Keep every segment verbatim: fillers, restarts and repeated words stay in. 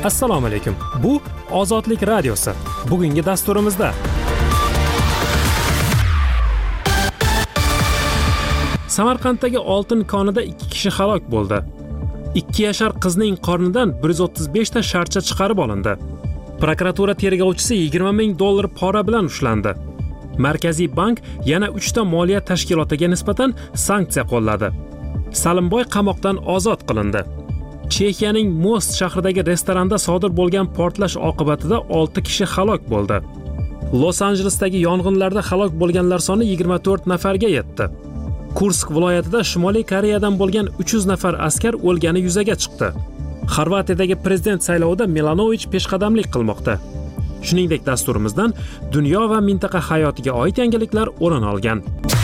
Assalomu alaykum. Bu Ozodlik radiosi. Bugungi dasturimizda Samarqanddagi oltin konida ikki kishi halok bo'ldi. ikki yashar qizning qornidan bir yuz o'ttiz besh ta sharcha chiqarib olindi. Prokuratura tergovchisi yigirma ming dollar pora bilan ushlandi. Markaziy bank yana uch ta moliya tashkilotiga nisbatan sanksiya qo'lladi. Salimboy qamoqdan ozod qilindi. Chexiyaning Most shahridagi restoranda sodir bo'lgan portlash oqibatida olti kishi halok bo'ldi. Los-Anjelesdagi yong'inlarda halok bo'lganlar soni yigirma to'rt nafarga yetdi. Kursk viloyatida Shimoliy Koreyadan bo'lgan uch yuz nafar askar o'lgani yuzaga chiqdi. Xorvatiyadagi prezident saylovida Milanovic peshqadamlik qilmoqda. Shuningdek, dasturimizdan dunyo va mintaqa hayotiga oid yangiliklar o'rin olgan.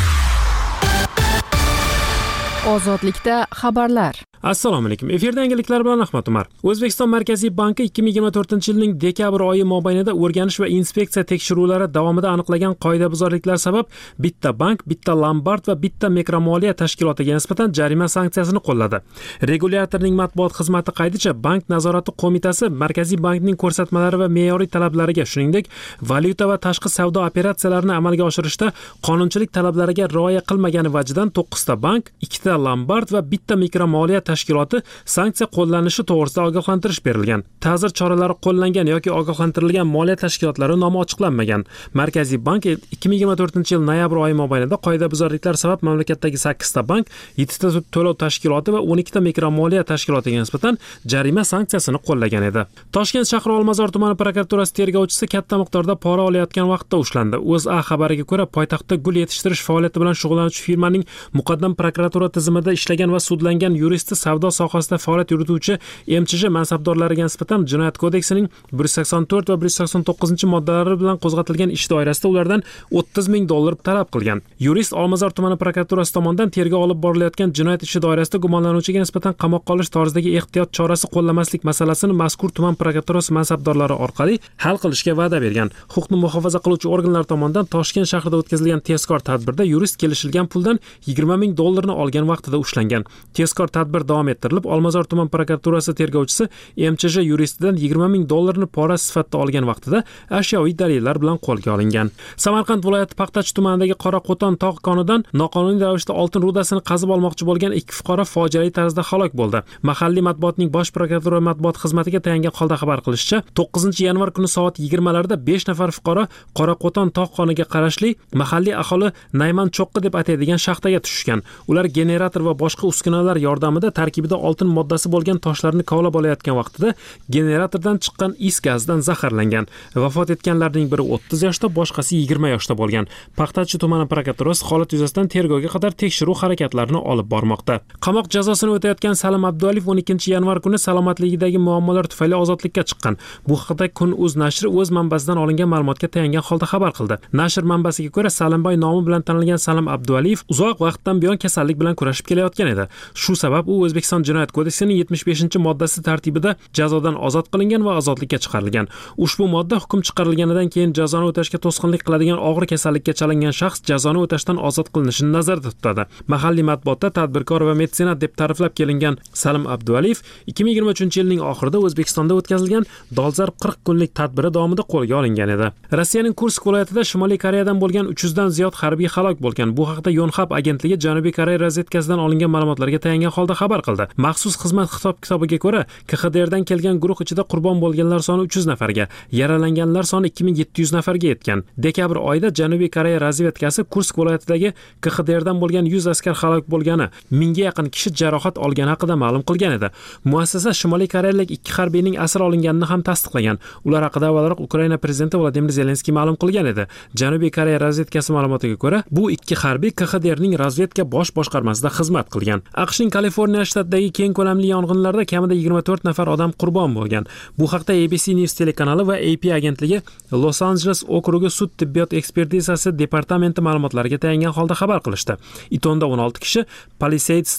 Ozodlikda xabarlar. Assalomu alaykum. Efirda yangiliklar bilan Ahmad Umar. O'zbekiston Markaziy banki ikki ming yigirma to'rtinchi yilning dekabr oyi mobaynida o'rganish va inspeksiya tekshiruvlari davomida aniqlagan qoidabuzarliklar sabab bitta bank, bitta lombard va bitta mikromoliya tashkilotiga nisbatan jarima sanksiyasini qo'lladi. Regulyatorning matbuot xizmati qaydicha, Bank nazorati qo'mitasi Markaziy bankning ko'rsatmalari va me'yoriy talablariga, shuningdek, valyuta va tashqi savdo operatsiyalarini amalga oshirishda qonunchilik talablariga rioya qilmagani vajidan to'qqiz ta bank, ikki ta lombard va bitta mikromoliya tashkiloti sanksiya qo'llanishi to'g'risida ogohlantirish berilgan. Ta'zir choralari qo'llangan yoki ogohlantirilgan moliya tashkilotlari nomi ochiqlanmagan. Markaziy bank ikki ming yigirma to'rtinchi yil noyabr oyi mobaynida qoidabuzarliklar sabab mamlakatdagi sakkiz ta bank, yetti ta to'lov tashkiloti va o'n ikki ta mikromoliya tashkilotiga nisbatan jarima sanksiyasini qo'llagan edi. Toshkent shahri Olmazor tumani prokuraturasi tergovchisi katta miqdorda pora olayotgan vaqtda ushlandi. O'zA xabariga ko'ra, poytaxtda gul yetishtirish faoliyati bilan shug'ullanuvchi firmaning muqaddam prokuratura tizimida ishlagan va sudlangan yuristi savdo sohasida faoliyat yurituvchi M C J mansabdorlariga nisbatan Jinoyat kodeksining bir yuz sakson to'rt va bir yuz sakson to'qqizinchi moddalari bilan qo'zg'atilgan ish doirasida ulardan o'ttiz ming dollar talab qilgan. Yurist Olmazor tumani prokuraturasi tomonidan tergov olib borilayotgan jinoyat ishi doirasida gumonlanuvchiga nisbatan qamoqqa olish tarzidagi ehtiyot chorasi qo'llamaslik masalasini mazkur tuman prokuraturasi mansabdorlari orqali hal qilishga va'da bergan. Huquqni muhofaza qiluvchi organlar tomonidan Toshkent shahrida o'tkazilgan tezkor tadbirda yurist kelishilgan puldan yigirma ming dollarni olgan vaqtida ushlangan. Tezkor tadbir davom ettirilib, Olmazor tuman prokuraturasi tergovchisi M C J yuristidan yigirma ming dollarni pora sifatida olgan vaqtida ashyoviy dalillar bilan qo'lga olingan. Samarqand viloyati Paxtachi tumanidagi Qoraqo'ton tog' konidan noqonuniy ravishda oltin rudasini qazib olmoqchi bo'lgan ikki fuqaro fojiali tarzda halok bo'ldi. Mahalliy matbuotning bosh prokuratura matbuot xizmatiga tayangan holda xabar qilishicha, to'qqizinchi yanvar kuni soat yigirmalarda besh nafar fuqaro Qoraqo'ton tog' koniga qarashli mahalliy aholi Nayman cho'qqi deb ataydigan shaxtaga tushgan. Ular generator va boshqa uskunalar yordamida tarkibida oltin moddasi bo'lgan toshlarni kovlab olayotgan vaqtida generatordan chiqqan is gazidan zaharlangan. Vafot etganlarning biri o'ttiz yoshda, boshqasi yigirma yoshda bo'lgan. Paxtachi tumani prokuraturasi holat yuzasidan tergovga qadar tekshiruv harakatlarini olib bormoqda. Qamoq jazosini o'tayotgan Salim Abdualiyev o'n ikkinchi yanvar kuni salomatligidagi muammolar tufayli ozodlikka chiqqan. Bu haqda Kun.uz nashri o'z manbasidan olingan ma'lumotga tayangan holda xabar qildi. Nashr manbasiga ko'ra, Salimboy nomi bilan tanilgan Salim Abdualiyev uzoq vaqtdan buyon kasallik bilan kurashib kelayotgan edi. Shu sabab u O'zbekiston Jinoyat kodeksining yetmish beshinchi moddasi tartibida jazodan ozod qilingan va ozodlikka chiqarilgan. Ushbu modda hukm chiqarilganidan keyin jazoni o'tashga to'sqinlik qiladigan og'ir kasallikka chalingan shaxs jazoni o'tashdan ozod qilinishini nazarda tutadi. Mahalliy matbuotda tadbirkor va metsenat deb ta'riflab kelingan Salim Abdualiyev ikki ming yigirma uchinchi yilning oxirida O'zbekistonda o'tkazilgan dolzarb qirq kunlik tadbiri davomida qo'lga olingan edi. Rossiyaning Kursk viloyatida Shimoliy Koreyadan bo'lgan uch yuz dan ziyod harbiy halok bo'lgan. Bu haqda Yonhap agentligi Janubiy Koreya razvedkasidan olingan ma'lumotlarga tayangan holda xabar qildi. Maxsus xizmat hisob-kitobiga ko'ra, K X D Rdan kelgan guruh ichida qurbon bo'lganlar soni uch yuz nafarga, yaralanganlar soni ikki ming yetti yuz nafarga yetgan. Dekabr oyida Janubiy Koreya razvedkasi Kursk viloyatidagi K X D Rdan bo'lgan yuz askar halok bo'lgani, mingga yaqin kishi jarohat olgani haqida ma'lum qilgan edi. Muassasa Shimoliy koreyalik ikki harbiyning asir olinganini ham tasdiqlagan. Ular haqida avvalroq Ukraina prezidenti Vladimir Zelenskiy ma'lum qilgan edi. Janubiy Koreya razvedkasi ma'lumotiga ko'ra, bu ikki harbiy K X D Rning razvedka bosh boshqarmasida xizmat qilgan. AQShning Kaliforniya shtatidagi keng ko'lamli yong'inlarda kamida yigirma to'rt nafar odam qurbon bo'lgan. Bu haqda A B C News telekanali va A P agentligi Los-Anjeles okrugi sud tibbiyot ekspertizasi departamenti ma'lumotlariga tayangan holda xabar qilishdi. Itonda o'n olti kishi, Palisadesda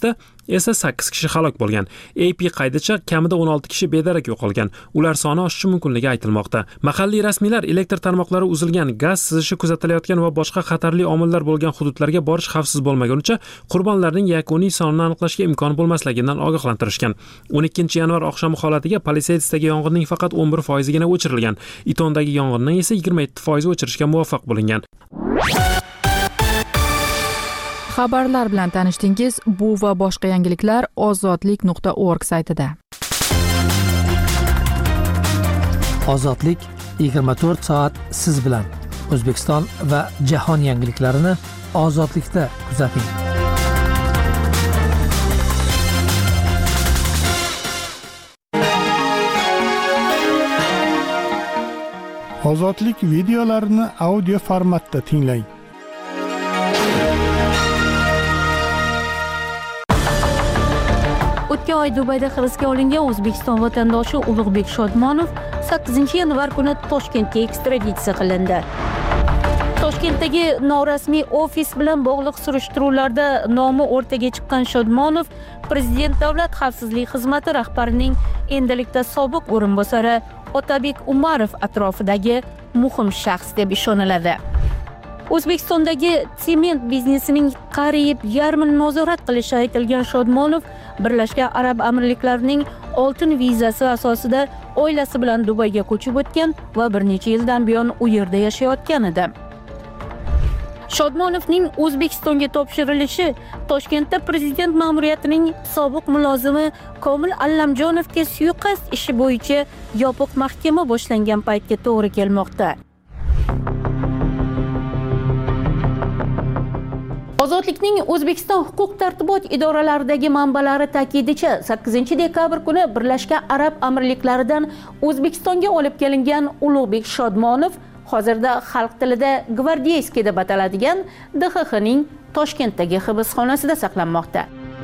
esa sakkiz kishi halok bo'lgan. A P qaydicha kamida o'n olti kishi bedarak yo'qolgan. Ular soni oshishi mumkinligi aytilmoqda. Mahalliy rasmiylar elektr tarmoqlari uzilgan, gaz sizishi kuzatilayotgan va boshqa xatarli omillar bo'lgan hududlarga borish xavfsiz bo'lmagunicha qurbonlarning yakuniy sonini aniqlashga imkon bo'lmasligidan ogohlantirishgan. o'n ikkinchi yanvar oqshomi holatiga Palisades-dagi yong'inning faqat o'n bir foizigina o'chirilgan. Itondagi yong'inning esa yigirma yetti foiz o'chirishga muvaffaq bo'lingan. Xabarlar bilan tanishdingiz. Bu va boshqa yangiliklar ozodlik nuqta org saytida. Ozodlik yigirma to'rt soat siz bilan. O'zbekiston va jahon yangiliklarini ozodlikda kuzating. Ozodlik videolarini audio formatda tinglang. O'tgan oy Dubayda hibsga olingan O'zbekiston vatandoshi Ulug'bek Shodmonov sakkizinchi yanvar kuni Toshkentga ekstraditsiya qilindi. Toshkentdagi norasmiy ofis bilan bog'liq surishtiruvlarda nomi o'rtaga chiqqan Shodmonov Prezident Davlat xavfsizlik xizmati rahbarining endilikda sobiq o'rinbosari Otabek Umarov atrofidagi muhim shaxs deb ishoniladi. O'zbekistondagi sement biznesining qariyb yarmini nazorat qilishi aytilgan Shodmonov Birlashgan Arab Amirliklarining oltin vizasi asosida oilasi bilan Dubayga ko'chib o'tgan va bir necha yildan buyon u yerda yashayotgan edi. Shodmonovning O'zbekistonga topshirilishi Toshkentda prezident ma'muriyatining sobiq mulozimi Komil Allamjonovga suiqasd ishi bo'yicha yopiq mahkama boshlangan paytga to'g'ri kelmoqda. Ozodlikning O'zbekiston huquq-tartibot idoralaridagi manbalari ta'kidicha sakkizinchi dekabr kuni Birlashgan Arab Amirliklaridan O'zbekistonga olib kelingan Ulug'bek Shodmonov hozirda xalq tilida Gvardeyskiy deb ataladigan D X Xning Toshkentdagi hibsxonasida saqlanmoqda.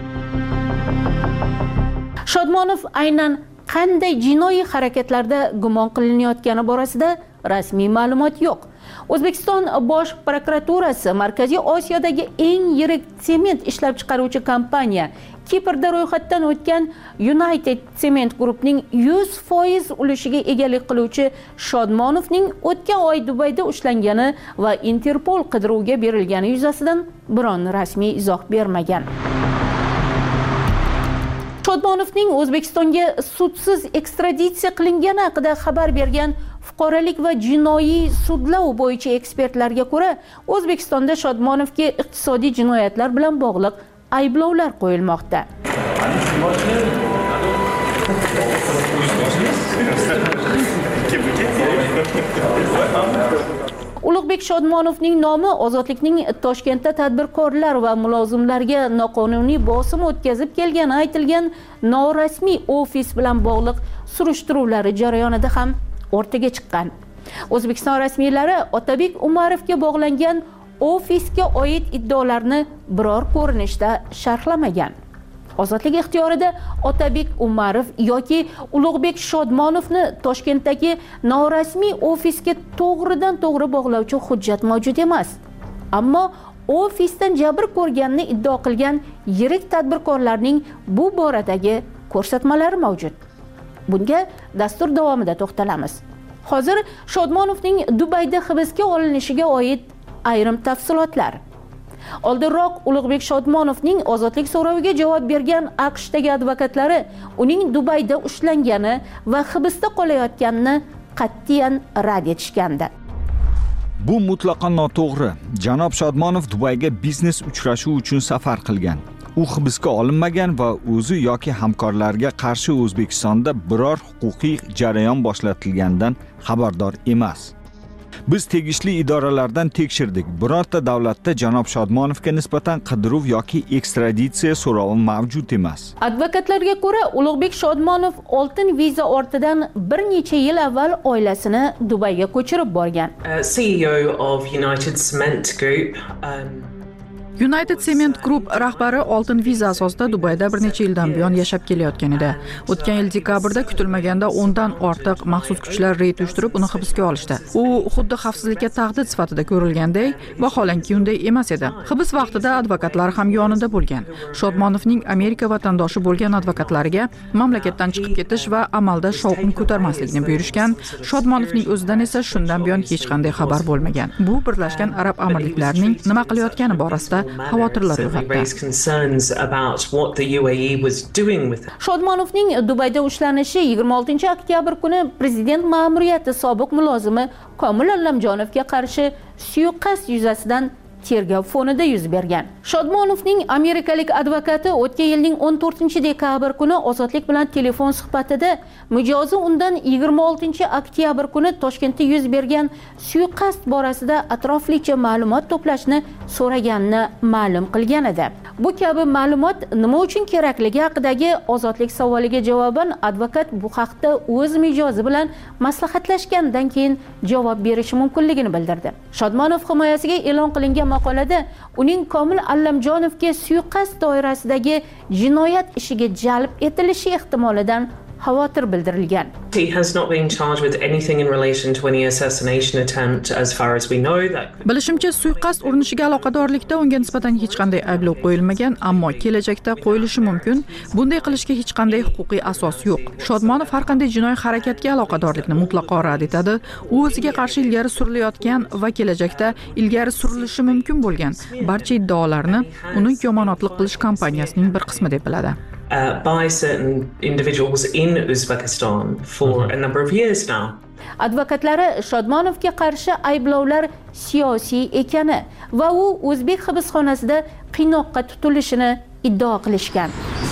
Shodmonov aynan qanday jinoiy harakatlarda gumon qilinayotgani borasida rasmiy ma'lumot yo'q. O'zbekiston Bosh prokuraturasi Markaziy Osiyodagi eng yirik sement ishlab chiqaruvchi kompaniya Kiprda ro'yxatdan o'tgan United Cement Group'ning yuz foiz ulushiga egalik qiluvchi Shodmonovning o'tgan oy Dubayda ushlangani va Interpol qidiruvga berilgani yuzasidan biron rasmiy izoh bermagan. Shodmonovning O'zbekistonga sudsiz ekstraditsiya qilingani haqida xabar bergan fuqarolik va jinoiy sudlov bo'yicha ekspertlarga ko'ra, O'zbekistonda Shodmonovga iqtisodiy jinoyatlar bilan bog'liq ayblovlar qo'yilmoqda. Ulug'bek Shodmonovning nomi Ozodlikning Toshkentda tadbirkorlar va mulozimlarga noqonuniy bosim o'tkazib kelgani aytilgan norasmiy ofis bilan bog'liq surishtiruvlari jarayonida ham o'rtaga chiqqan. O'zbekiston rasmiylari Otabek Umarovga bog'langan ofisga oid iddaolarni biror ko'rinishda sharhlamagan. Ozodlik ixtiyorida Otabek Umarov yoki Ulug'bek Shodmonovni Toshkentdagi norasmiy ofisga to'g'ridan to'g'ri bog'lovchi hujjat mavjud emas. Ammo ofisdan jabr ko'rganini iddao qilgan yirik tadbirkorlarning bu boradagi ko'rsatmalari mavjud. Bunga dastur davomida to'xtalamiz. Hozir Shodmonovning Dubayda hibsga olinishiga oid ayrim tafsilotlar. Oldinroq Ulug'bek Shodmonovning ozodlik so'roviga javob bergan AQShdagi advokatlari uning Dubayda ushlangani va hibsda qolayotganini qat'iyan rad etishgandi. Bu mutlaqo noto'g'ri. Janob Shodmonov Dubayga biznes uchrashuvi uchun safar qilgan. U hibsga olinmagan va o'zi yoki hamkorlarga qarshi O'zbekistonda biror huquqiy jarayon boshlatilganidan xabardor emas. Biz tegishli idoralardan tekshirdik. Birorta davlatda janob Shodmonovga nisbatan qidiruv yoki ekstraditsiya so'rovi mavjud emas. Advokatlarga ko'ra, Ulug'bek Shodmonov oltin viza ortidan bir necha yil avval oilasini Dubayga ko'chirib borgan. Uh, C E O of United Cement Group. Um... United Cement Group rahbari oltin viza asosida Dubayda bir necha yildan buyon yashab kelayotgan edi. O'tgan yil dekabrda kutilmaganda o'ndan ortiq maxsus kuchlar reyd uyushtirib uni hibsga olishdi. U xuddi xavfsizlikka tahdid sifatida ko'rilganday, vaholanki unday emas edi. Hibs vaqtida advokatlar ham yonida bo'lgan. Shodmonovning Amerika vatandoshi bo'lgan advokatlariga mamlakatdan chiqib ketish va amalda shovqin ko'tarmaslikni buyurishgan. Shodmonovning o'zidan esa shundan buyon hech qanday xabar bo'lmagan. Bu Birlashgan Arab Amirliklarining nima qilayotgani borasida xavotirlar uyg'otdi. Shodmonovning Dubayda ushlanishi yigirma oltinchi oktyabr kuni prezident ma'muriyati sobiq mulozimi Komil Allamjonovga qarshi suiqasd yuzasidan tergov fonida yuz bergan. Shodmonovning amerikalik advokati o'tgan yilning o'n to'rtinchi dekabr kuni Ozodlik bilan telefon suhbatida mijozi undan yigirma oltinchi oktyabr kuni Toshkentda yuz bergan suiqasd borasida atroflicha ma'lumot to'plashni so'raganini ma'lum qilgan edi. Bu kabi ma'lumot nima uchun kerakligi haqidagi Ozodlik savoliga javoban advokat bu haqda o'z mijozi bilan maslahatlashgandan keyin javob berishi mumkinligini bildirdi. Shodmonov himoyasiga e'lon qilingan maqolada uning Komil Allamjonovga suiqasd doirasidagi jinoyat ishiga jalb etilishi ehtimolidan xavotir bildirilgan. He has not been charged with anything in relation to any assassination attempt as far as we know that. Bilishimcha, suiqasd urinishiga aloqadorlikda unga nisbatan hech qanday ayblov qo'yilmagan, ammo kelajakda qo'yilishi mumkin. Bunday qilishga hech qanday huquqiy asos yo'q. Shodmonov har qanday jinoiy harakatga aloqadorlikni mutlaqo rad etadi. U o'ziga qarshi ilgari surilayotgan va kelajakda ilgari surilishi mumkin bo'lgan barcha iddaolarni uni yomonotlik qilish kampaniyasining bir qismi deb biladi. Uh, by certain individuals in Uzbekistan for a number of years now. Advokatlari Shodmonovga qarshi ayblovlar siyosiy ekani va u o'zbek hibsxonasida qiynoqqa tutilishini iddao qilishgan.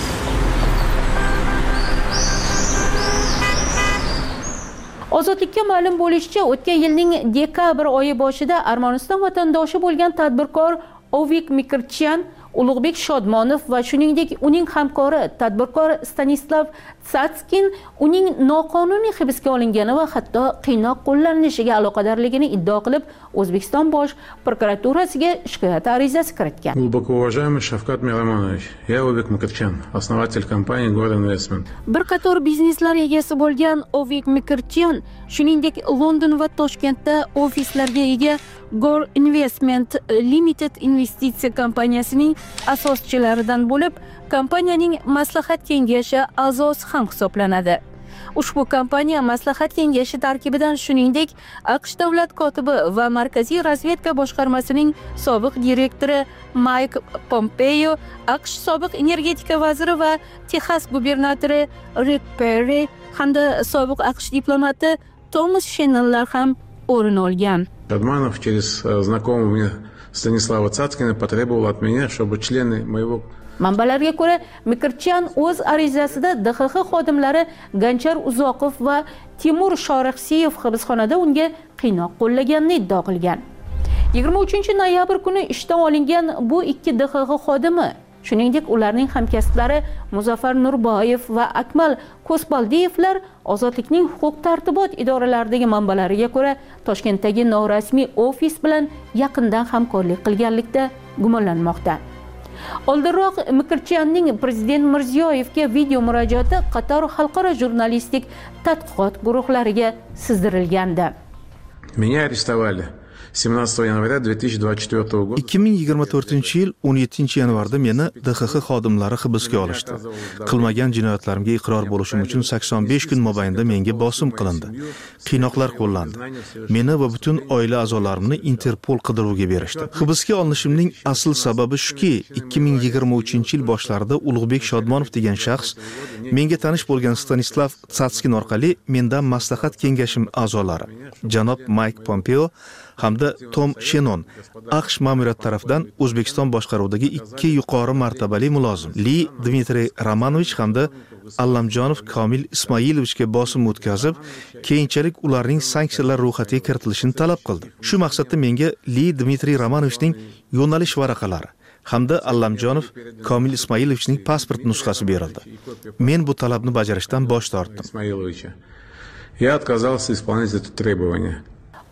Ozodlikka ma'lum bo'lishicha, o'tgan yilning dekabr oyi boshida Armaniston vatandoshi bo'lgan tadbirkor Ovik Mikrchyan, Ulug'bek Shodmonov va shuningdek uning hamkori tadbirkor Stanislav Tsatskin uning noqonuniy hibsga olingani va hatto qiynoq qo'llanishiga aloqadorligini iddao qilib, O'zbekiston bosh prokuraturasiga shikoyat arizasi kiritgan. Глубоко уважаемый Шавкат Миромонович, я Овик Микрчян, основатель компании Gor Investment. Bir qator bizneslar egasi bo'lgan Ovik Mikrchyan, shuningdek London va Toshkentda ofislarga ega Gor Investment Limited investitsiya kompaniyasining asoschilaridan bo'lib, kompaniyaning maslahat kengashi a'zosi ham hisoblanadi. Ushbu kompaniya maslahat kengashi tarkibidan shuningdek AQSh davlat kotibi va Markaziy razvedka boshqarmasining sobiq direktori Mike Pompeo, AQSh sobiq energetika vaziri va Texas gubernatori Rick Perry hamda sobiq AQSh diplomati Thomas Shennonlar ham o'rin olgan. Шадманов через знакомого мне Станислава Цацкина потребовал от меня, чтобы члены моего Manbalarga ko'ra, Mikrchyan o'z arizasida D X X xodimlari Ganchar Uzoqov va Timur Shorixsiyev hibsxonada unga qiynoq qo'llaganini iddao qilgan. yigirma uchinchi noyabr kuni ishdan olingan bu ikki D X X xodimi, shuningdek ularning hamkasblari Muzaffar Nurboyev va Akmal Ko'sbaldiyevlar Ozodlikning huquq-tartibot idoralaridagi manbalariga ko'ra Toshkentdagi norasmiy ofis bilan yaqindan hamkorlik qilganlikda gumonlanmoqda. Oldinroq Mikrchyanning prezident Mirziyoyevga video murojaati qator xalqaro jurnalistik tadqiqot guruhlariga sizdirilgandi. Меня арестовали семнадцатого января две тысячи двадцать четвёртого года. ikki ming yigirma to'rtinchi yil o'n yettinchi yanvarda meni D X X xodimlari hibsga olishdi. Qilmagan jinoyatlarimga iqror bo'lishim uchun sakson besh kun mobaynida menga bosim qilindi. Qiynoqlar qo'llandi. Meni va butun oila a'zolarimni Interpol qidiruvga berishdi. Hibsga olinishimning asl sababi shuki, ikki ming yigirma uchinchi yil boshlarida Ulug'bek Shodmonov degan shaxs menga tanish bo'lgan Stanislav Tsatskin orqali mendan maslahat kengashim a'zolari, janob Mike Pompeo hamda Tom Shennon AQSh ma'muriyati tomonidan O'zbekiston boshqaruvidagi ikki yuqori martabali mulozim Li Dmitriy Romanovich hamda Allamjonov Komil Ismoilovichga bosim o'tkazib, keyinchalik ularning sanksiyalar ro'yxatiga kiritilishini talab qildi. Shu maqsadda menga Li Dmitriy Romanovichning yo'nalish varaqalari hamda Allamjonov Komil Ismoilovichning pasport nusxasi berildi. Men bu talabni bajarishdan bosh tortdim. Я отказался исполнять это требование.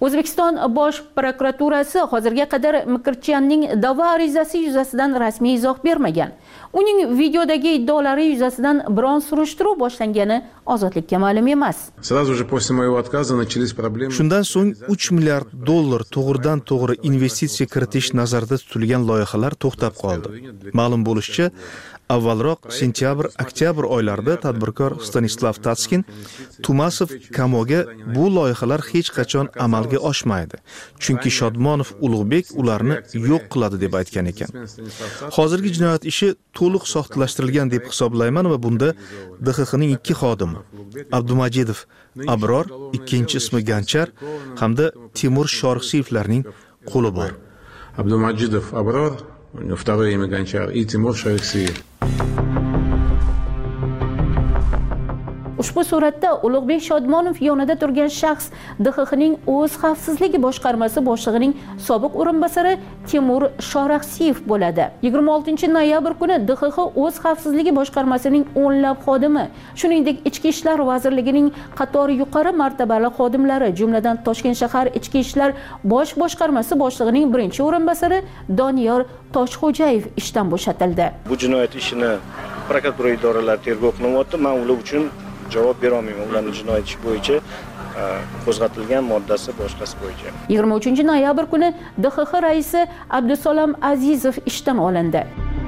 O'zbekiston bosh prokuraturasi hozirga qadar Mikirchyanning da'vo arizasi yuzasidan rasmiy izoh bermagan. Uning videodagi iddaolari yuzasidan biron surishtiruv boshlangani Ozodlikka ma'lum emas. Shundan so'ng uch milliard dollar to'g'ridan to'g'ri investitsiya kiritish nazarda tutilgan loyihalar to'xtab qoldi. Ma'lum bo'lishicha, avvalroq sentyabr-oktyabr oylarida tadbirkor Stanislav Tatskin Tumasov Kamoga bu loyihalar hech qachon amalga oshmaydi, chunki Shodmonov Ulug'bek ularni yo'q qiladi deb aytgan ekan. Hozirgi jinoyat ishi to'liq soxtalashtirilgan deb hisoblayman va bunda D X Xning ikki xodimi Abdumajidov Abror, ikkinchi ismi Ganchar hamda Timur Shorixsiyevlarning qo'li bor. Abdumajidov Abror, второе имя Гончар, и Тимур Шорихсиев. Ushbu suratda Ulug'bek Shodmonov yonida turgan shaxs D X Xning o'z xavfsizligi boshqarmasi boshlig'ining sobiq o'rinbosari Timur Shorixsiyev bo'ladi. yigirma oltinchi noyabr kuni D X X o'z xavfsizligi boshqarmasining o'nlab xodimi, shuningdek Ichki ishlar vazirligining qatori yuqori martabali xodimlari, jumladan Toshkent shahar Ichki ishlar bosh boshqarmasi boshlig'ining birinchi o'rinbosari Doniyor Toshxo'jayev ishdan bo'shatildi. Bu jinoyat ishini prokuratura idoralari tergov qilyapti. Men ular uchun javob bera olmayman. Ularning jinoyat ishi bo'yicha qo'zg'atilgan moddasi boshqasi bo'yicha. yigirma uchinchi noyabr kuni D X X raisi Abdusalom Azizov ishdan olindi.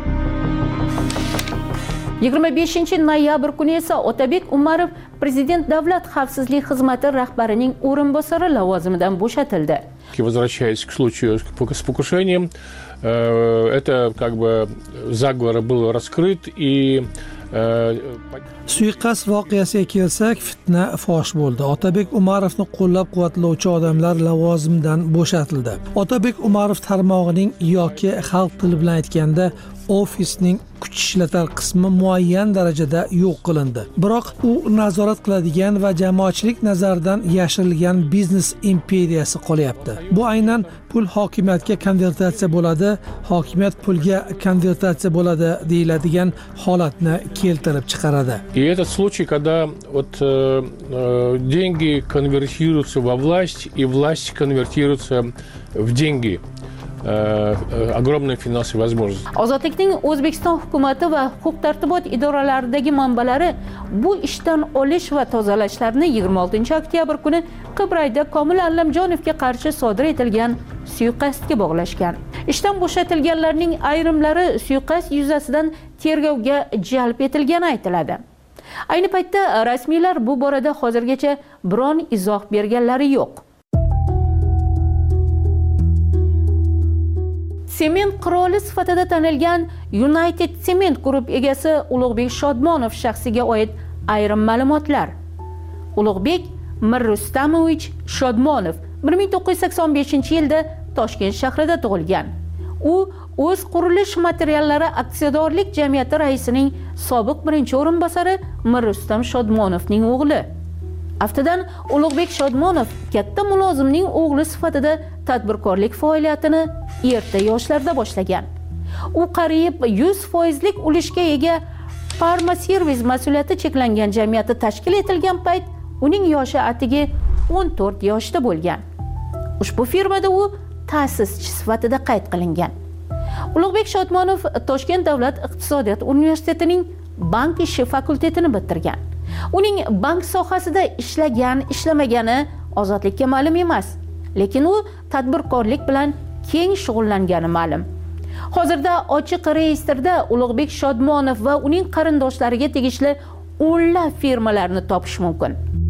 yigirma beshinchi noyabr kuni esa Otabek Umarov Prezident davlat xavfsizlik xizmati rahbarining o'rinbosari lavozimidan bo'shatildi. Возвращаясь к случаю с покушением, это как бы заговор был раскрыт и suiqasd voqeasiga kelsak, fitna fosh bo'ldi. Otabek Umarovni qo'llab-quvvatlovchi odamlar lavozimdan bo'shatildi. Otabek Umarov tarmog'ining yoki xalq tili bilan aytganda ofisning kuch ishlatar qismi muayyan darajada yo'q qilindi. Biroq u nazorat qiladigan va jamoatchilik nazaridan yashirilgan biznes imperiyasi qolyapti. Bu aynan pul hokimiyatga konvertatsiya bo'ladi, hokimiyat pulga konvertatsiya bo'ladi deyiladigan holatni keltirib chiqaradi. И этот случай, когда вот э, э, деньги конвертируются во власть, и власть конвертируется в деньги. Огромные финансовые возможности. Ozodlikning O'zbekiston hukumati va huquq-tartibot idoralaridagi manbalari bu ishdan olish va tozalashlarni yigirma oltinchi oktyabr kuni Qibrayda Komil Allamjonovga qarshi sodir etilgan suiqasdga bog'lashgan. Ishdan bo'shatilganlarning ayrimlari suiqasd yuzasidan tergovga jalb etilgani aytiladi. Ayni paytda rasmiylar bu borada hozirgacha biron izoh berganlari yo'q. Sement qiroli sifatida tanilgan United Cement Group egasi Ulug'bek Shodmonov shaxsiga oid ayrim ma'lumotlar. Ulug'bek Mirrustamovich Shodmonov bir ming to'qqiz yuz sakson beshinchi yilda Toshkent shahrida tug'ilgan. U o'z qurilish materiallari aksiyadorlik jamiyati raisining sobiq birinchi o'rinbosari Mirrustam Shodmonovning o'g'li. Aftidan Ulug'bek Shodmonov katta mulozimning o'g'li sifatida tadbirkorlik faoliyatini erta yoshlarda boshlagan. U qariyb yuz foizlik ulushga ega Parma Servis mas'uliyati cheklangan jamiyati tashkil etilgan payt uning yoshi atigi o'n to'rt yoshda bo'lgan. Ushbu firmada u ta'sischi sifatida qayd qilingan. Ulug'bek Shodmonov Toshkent davlat iqtisodiyot universitetining bank ishi fakultetini bitirgan. Uning bank sohasida ishlagan, ishlamagani Ozodlikka ma'lum emas, lekin u tadbirkorlik bilan keng shug'ullangani ma'lum. Hozirda ochiq reyestrda Ulug'bek Shodmonov va uning qarindoshlariga tegishli o'nlab firmalarni topish mumkin.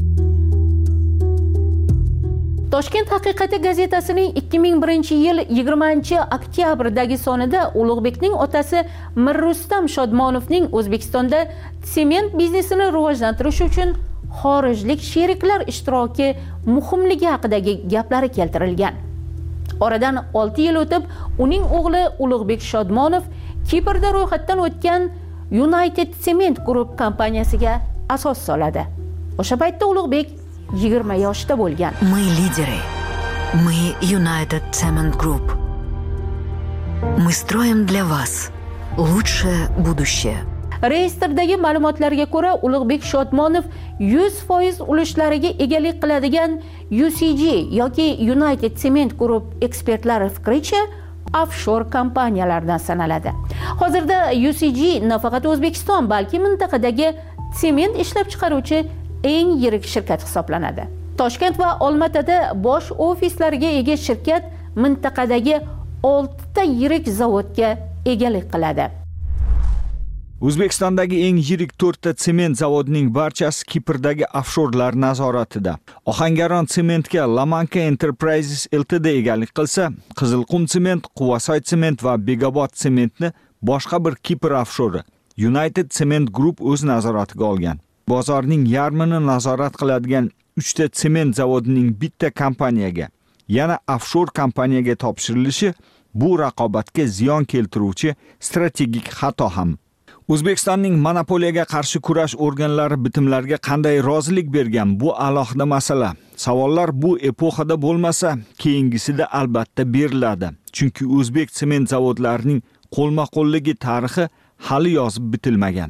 Toshkent haqiqati gazetasining ikki ming birinchi yil yigirmanchi oktyabrdagi sonida Ulug'bekning otasi Mirrustam Shodmonovning O'zbekistonda sement biznesini rivojlantirish uchun xorijlik sheriklar ishtiroki muhimligi haqidagi gaplari keltirilgan. Oradan olti yil o'tib, uning o'g'li Ulug'bek Shodmonov Kiprda ro'yxatdan o'tgan United Cement Group kompaniyasiga asos soladi. O'sha paytda Ulug'bek yigirma yoshda bo'lgan. Мы лидеры. Мы United Cement Group. Мы строим для вас лучшее будущее. Reyestrdagi ma'lumotlarga ko'ra, Ulug'bek Shodmonov yuz foiz ulushlarga egalik qiladigan U C G yoki United Cement Group ekspertlari fikricha offshore kompaniyalardan sanaladi. Hozirda U C G nafaqat O'zbekiston, balki mintaqadagi sement ishlab chiqaruvchi eng yirik shirkat hisoblanadi. Toshkent va Olmaotada bosh ofislariga ega shirkat mintaqadagi oltita yirik zavodga egalik qiladi. O'zbekistondagi eng yirik to'rtta sement zavodining barchasi Kiprdagi offshorlar nazoratida. Ohangaron sementga Lamanka Enterprises Ltd egalik qilsa, Qizilqum sement, Quvasoy sement va Begobod sementni boshqa bir Kipr offshori United Cement Group o'z nazoratiga olgan. Bozorning yarmini nazorat qiladigan uchta sement zavodining bitta kompaniyaga, yana offshore kompaniyaga topshirilishi bu raqobatga ziyon keltiruvchi strategik xato ham. O'zbekistonning monopoliyaga qarshi kurash organlari bitimlarga qanday rozilik bergan, bu alohida masala. Savollar bu epoxada bo'lmasa, keyingisida albatta beriladi. Chunki o'zbek sement zavodlarining qo'lma-qo'lligi tarixi hali yozib bitilmagan.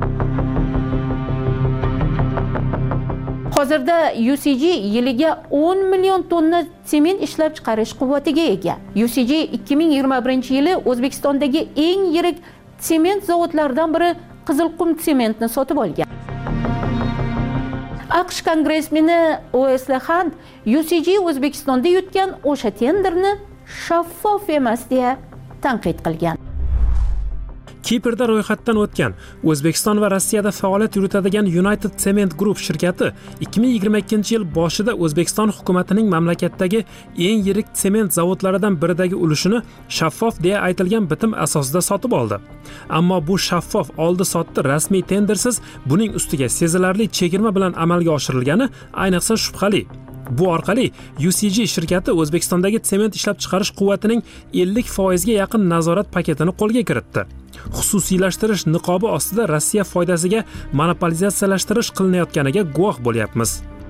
Hozirda U C G yiliga o'n million tonna sement ishlab chiqarish quvvatiga ega. U C G ikki ming yigirma birinchi yili O'zbekistondagi eng yirik sement zavodlaridan biri Qizilqum sementni sotib olgan. AQSh kongressmeni O S L Hunt U C G O'zbekistonda yutgan o'sha tenderni shaffof emas deya tanqid qilgan. Kiprda ro'yxatdan o'tgan O'zbekiston va Rossiyada faoliyat yuritadigan United Cement Group shirkati ikki ming yigirma ikkinchi yil boshida O'zbekiston hukumatining mamlakatdagi eng yirik sement zavodlaridan biridagi ulushini shaffof deya aytilgan bitim asosida sotib oldi. Ammo bu shaffof oldi-sotdi rasmiy tendersiz, buning ustiga sezilarli chegirma bilan amalga oshirilgani ayniqsa shubhali. Bu orqali U C G shirkati O'zbekistondagi sement ishlab chiqarish quvvatining ellik foiz ga yaqin nazorat paketini qo'lga kiritdi. Xususiylashtirish niqobi ostida Rossiya foydasiga monopolizatsiyalashtirish qilinayotganiga guvoh bo'lyapmiz.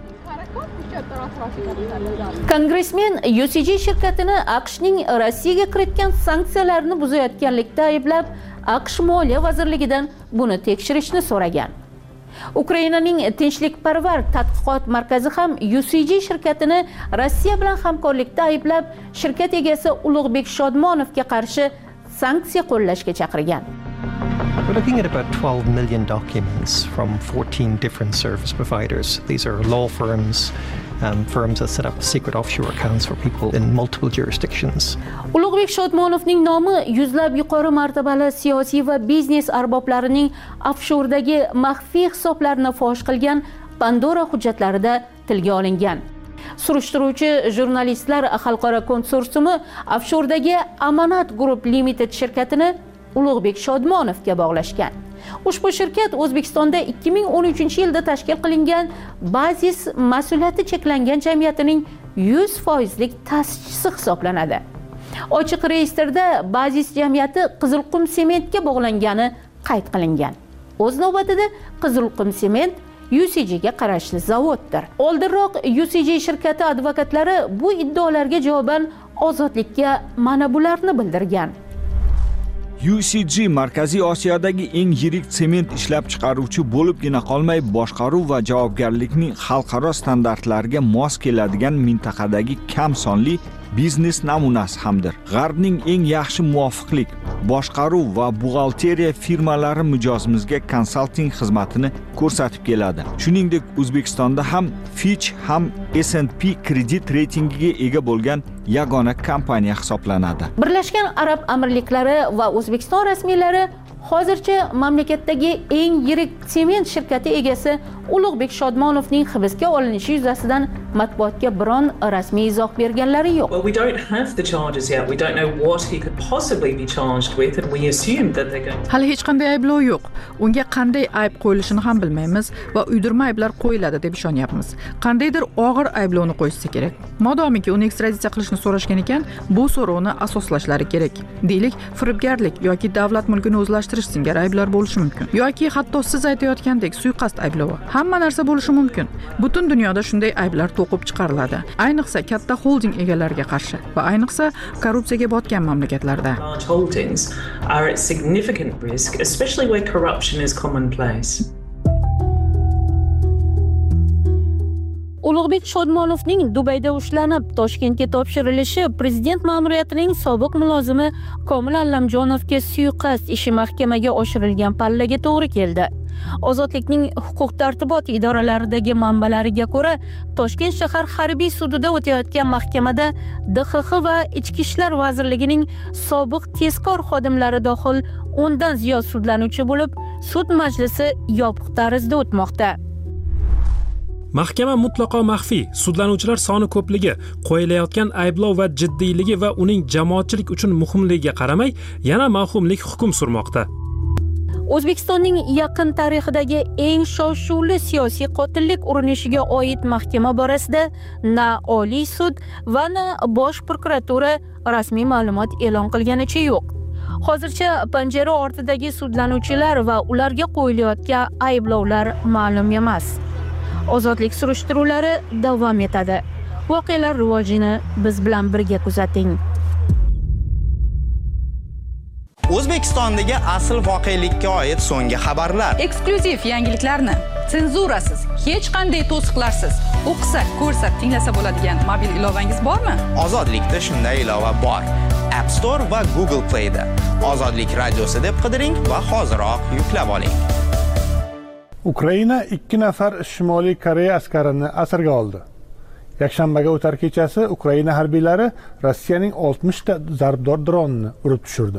Kongressmen U C G shirkatini AQShning Rossiyaga kiritgan sanksiyalarni buzayotganlikda ayblab, AQSh Moliya vazirligidan buni tekshirishni so'ragan. Ukrainaning tinchlikparvar tadqiqot markazi ham U C G shirkatini Rossiya bilan hamkorlikda ayblab, shirkat egasi Ulug'bek Shodmonovga qarshi sanksiya qo'llashga chaqirgan. We're looking at about twelve million documents from fourteen different service providers. These are law firms, um, firms that set up secret offshore accounts for people in multiple jurisdictions. Ulug'bek Shodmonovning nomi yuzlab yuqori martabali siyosiy va biznes arboblarining offshordagi maxfiy hisoblarini fosh qilgan Pandora hujjatlarida tilga olingan. Surishtiruvchi jurnalistlar xalqaro konsorsiumi offshordagi Amanat Group Limited shirkatini Ulug'bek Shodmonovga bog'lashgan. Ushbu shirkat O'zbekistonda ikki ming o'n uchinchi yilda tashkil qilingan Bazis mas'uliyati cheklangan jamiyatining yuz foiz lik ta'sischisi hisoblanadi. Ochiq reyestrda Bazis jamiyati Qizilqum sementga bog'langani qayd qilingan. O'z navbatida Qizilqum sement U C G ga qarashli zavoddir. Oldinroq U C G shirkati advokatlari bu iddaolarga javoban ozodlikka mana bularni bildirgan. U C G Markaziy Osiyodagi eng yirik sement ishlab chiqaruvchi bo'libgina qolmay, boshqaruv va javobgarlikning xalqaro standartlariga mos keladigan mintaqadagi kam sonli biznes namunasi hamdir. G'arbning eng yaxshi muvofiqlik, boshqaruv va buxgalteriya firmalari mijozimizga konsalting xizmatini ko'rsatib keladi. Shuningdek, O'zbekistonda ham Fitch ham S and P kredit reytingiga ega bo'lgan yagona kompaniya hisoblanadi. Birlashgan Arab Amirliklari va O'zbekiston rasmiylari hozircha mamlakatdagi eng yirik sement shirkati egasi Ulug'bek Shodmonovning hibsga olinishi yuzasidan matbuotga biron rasmiy izoh berganlari yo'q. Well, we don't have the charges yet. We don't know what he could possibly be charged with, and we assume that they're going to... Hali hech qanday ayblov yo'q. Unga qanday ayb qo'yilishini ham bilmaymiz va uydirma ayblar qo'yiladi deb ishonyapmiz. Qandaydir og'ir ayblovni qo'yishsa kerak. Modomiki uni ekstraditsiya qilishni so'rashgan ekan, bu so'rovni asoslashlari kerak. Deylik, firibgarlik yoki davlat mulkini o'zlashtirish singari ayblar bo'lishi mumkin. Yoki hatto siz aytayotgandek suiqasd ayblovi. Hamma narsa bo'lishi mumkin. Butun dunyoda shunday ayblar to'qib chiqariladi. Ayniqsa katta holding egalariga qarshi va ayniqsa korrupsiyaga botgan mamlakatlarda. Large holdings are at significant risk, especially where corruption is commonplace. Ulug'bek Shodmonovning Dubayda ushlanib, Toshkentga topshirilishi prezident ma'muriyatining sobiq mulozimi Komil Allamjonovga suiqasd ishi mahkamaga oshirilgan pallaga to'g'ri keldi. Ozodlikning huquq-tartibot idoralaridagi manbalariga ko'ra, Toshkent shahar harbiy sudida o'tayotgan mahkamada D X X va Ichki ishlar vazirligining sobiq tezkor xodimlari dohil o'ndan ziyod sudlanuvchi bo'lib, sud majlisi yopiq tarzda o'tmoqda. Mahkama mutlaqo maxfiy, sudlanuvchilar soni ko'pligi, qo'yilayotgan ayblov va jiddiyligi va uning jamoatchilik uchun muhimligiga qaramay, yana mavhumlik hukm surmoqda. O'zbekistonning yaqin tarixidagi eng shov-shuvli siyosiy qotillik urinishiga oid mahkama borasida na Oliy sud va na Bosh prokuratura rasmiy ma'lumot e'lon qilganicha yo'q. Hozircha panjara ortidagi sudlanuvchilar va ularga qo'yilayotgan ayblovlar ma'lum emas. Ozodlik surishtiruvlari davom etadi. Voqealar rivojini biz bilan birga kuzating. O'zbekistondagi asl voqelikka oid so'nggi xabarlar. Eksklyuziv yangiliklarni senzurasiz, hech qanday to'siqlarsiz o'qisa, ko'rsa, tinglasa bo'ladigan mobil ilovangiz bormi? Ozodlikda shunday ilova bor. App Store va Google Play da. Ozodlik radiosi deb qidiring va hoziroq yuklab oling. Ukraina ikki nafar Shimoliy Koreya askarini asirga oldi. Yakshanbaga o'tar kechasi Ukraina harbiylari Rossiyaning oltmish ta zarbdor dronini urib tushirdi.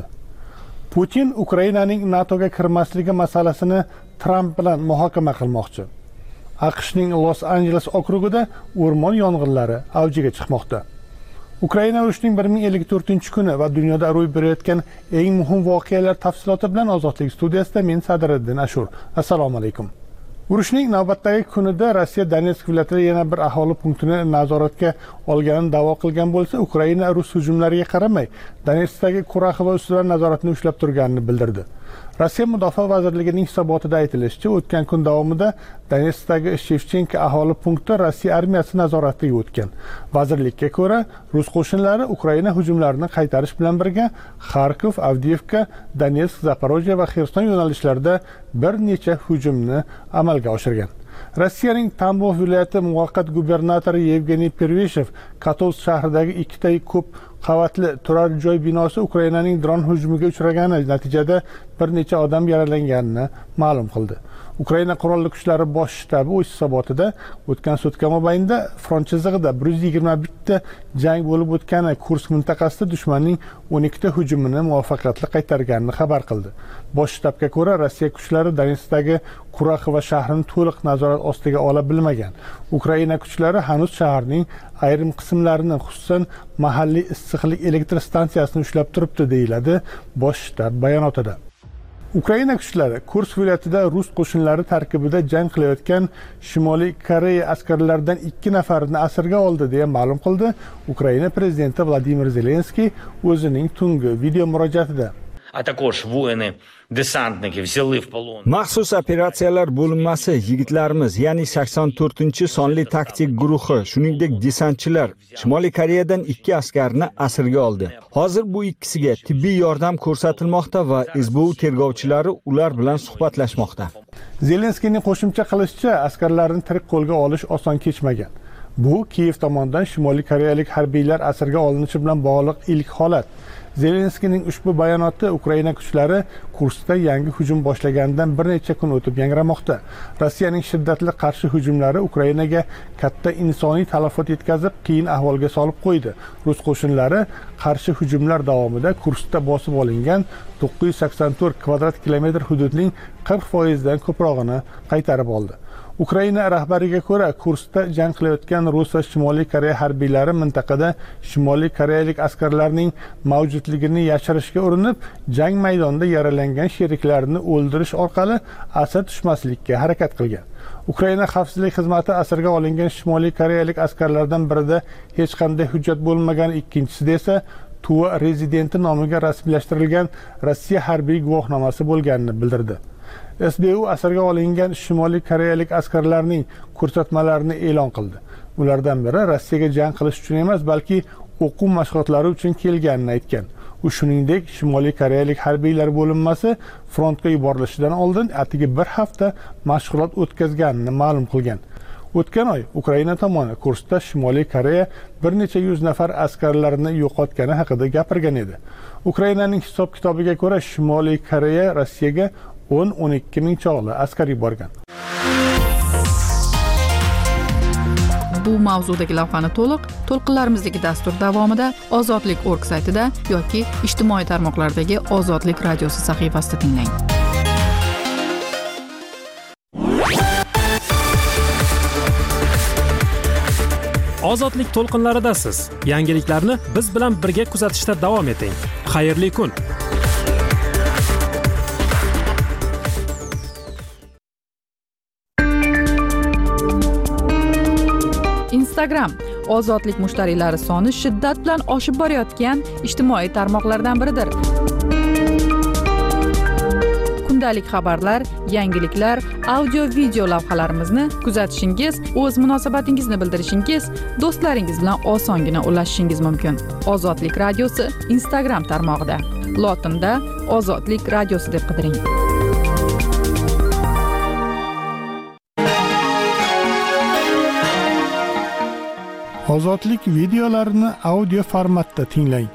Putin Ukrainaning NATOga kirmasligi masalasini Tramp bilan muhokama qilmoqchi. AQShning Los Angeles okrugida o'rmon yong'inlari avjiga chiqmoqda. Ukraina urushining bir ming ellik to'rtinchi kuni va dunyoda ro'y berayotgan eng muhim voqealar tafsiloti bilan Ozodlik studiyasida men Sadriddin Ashur. Assalomu alaykum. Urushning navbatdagi kunida Rossiya Donetsk viloyatida yana bir aholi punktini nazoratga olganini da'vo qilgan bo'lsa, Ukraina rus hujumlariga qaramay Donetskdagi Kuraxova ustidan nazoratni ushlab turganini bildirdi. Rossiya Mudofaa vazirligining hisobotida aytilishicha, o'tgan kun davomida Donetskdagi Shevchenko aholi punkti Rossiya armiyasi nazoratiga o'tgan. Vazirlikka ko'ra, rus qo'shinlari Ukraina hujumlarini qaytarish bilan birga Kharkov, Avdiivka, Donetsk, Zaporojye va Xerson yo'nalishlarida bir necha hujumni amalga oshirgan. Rossiyaning Tambov viloyati muvaqqat gubernatori Yevgeniy Perveshev Kotovsk shahridagi ikkita ko'p qavatli turar joy binosi Ukrainaning dron hujumiga uchragani natijada bir necha odam yaralanganini ma'lum qildi. Ukraina qurolli kuchlari bosh shtabi o'z hisobotida o'tgan sutka mobaynida front chizig'ida bir yuz yigirma bitta jang bo'lib o'tgani, Kursk mintaqasida dushmanning o'n ikkita hujumini muvaffaqiyatli qaytarganini xabar qildi. Bosh shtabga ko'ra, Rossiya kuchlari Donetskdagi Kuraxova shahrini to'liq nazorat ostiga ola bilmagan. Ukraina kuchlari hanuz shaharning ayrim qismlarini, xususan mahalliy issiqlik elektr stansiyasini ushlab turibdi, deyiladi bosh shtab bayonotida. Ukraina kuchlari Kursk viloyatida rus qo'shinlari tarkibida jang qilayotgan Shimoliy Koreya askarlaridan ikki nafarini asirga oldi deya ma'lum qildi Ukraina prezidenti Vladimir Zelenskiy o'zining tungi video murojaatida. А також воїни, десантники взяли в полон. Maxsus operatsiyalar bo'linmasi yigitlarimiz, ya'ni sakson to'rtinchi sonli taktik guruhi, shuningdek desantchilar Shimoliy Koreyadan ikki askarni asirga oldi. Hozir bu ikkisiga tibbiy yordam ko'rsatilmoqda va S B U tergovchilari ular bilan suhbatlashmoqda. Zelenskiyning qo'shimcha qilishicha, askarlarni tirik qo'lga olish oson kechmagan. Bu Kiyev tomonidan Shimoliy Koreyalik harbiylar asirga olinishi bilan bog'liq ilk holat. Zelenskiyning ushbu bayonoti Ukraina kuchlari Kurskda yangi hujum boshlaganidan bir necha kun o'tib yangramoqda. Rossiyaning shiddatli qarshi hujumlari Ukrainaga katta insoniy talafot yetkazib, qiyin ahvolga solib qo'ydi. Rus qo'shinlari qarshi hujumlar davomida Kurskda bosib olingan to'qqiz yuz sakson to'rt kvadrat kilometr hududning qirq foiz dan ko'prog'ini qaytarib oldi. Ukraina rahbariga ko'ra, Kurskda jang qilayotgan Rus va Shimoliy Koreya harbiylari mintaqada Shimoliy Koreyalik askarlarning mavjudligini yashirishga urinib, jang maydonida yaralangan sheriklarini o'ldirish orqali asir tushmaslikka harakat qilgan. Ukraina xavfsizlik xizmati asirga olingan Shimoliy Koreyalik askarlardan birida hech qanday hujjat bo'lmagan, ikkinchisida esa Tuva rezidenti nomiga rasmiylashtirilgan Rossiya harbiy guvohnomasi bo'lganini bildirdi. S B U asirga olingan Shimoliy Koreyalik askarlarning ko'rsatmalarini e'lon qildi. Ulardan biri Rossiyaga jang qilish uchun emas, balki o'quv mashg'ulotlari uchun kelganini aytgan. U shuningdek, Shimoliy Koreyalik harbiylar bo'linmasi frontga yuborilishidan oldin atigi bir hafta mashg'ulot o'tkazganini ma'lum qilgan. O'tgan oy Ukraina tomoni Kurskda Shimoliy Koreya bir necha yuz nafar askarlarini yo'qotgani haqida gapirgan edi. Ukrainaning hisob-kitobiga ko'ra, Shimoliy Koreya Rossiyaga o'n o'n ikki ming chog'li askar yuborgan. Bu mavzudagi lavhani to'liq to'lqinlarimizdagi dastur davomida Ozodlik nokta org saytida yoki ijtimoiy tarmoqlardagi Ozodlik radiosi sahifasida tinglang. Ozodlik to'lqinlaridasiz. Yangiliklarni biz bilan birga kuzatishda davom eting. Xayrli kun. Instagram ozodlik mushtariylari soni shiddat bilan oshib borayotgan ijtimoiy tarmoqlardan biridir. Kundalik xabarlar, yangiliklar, audio-video lavhalarimizni kuzatishingiz, o'z munosabatingizni bildirishingiz, do'stlaringiz bilan osongina ulashishingiz mumkin. Ozodlik radiosi Instagram tarmog'ida. Lotinda Ozodlik radiosi deb qidiring. Ozodlik videolarini audio formatda tinglang.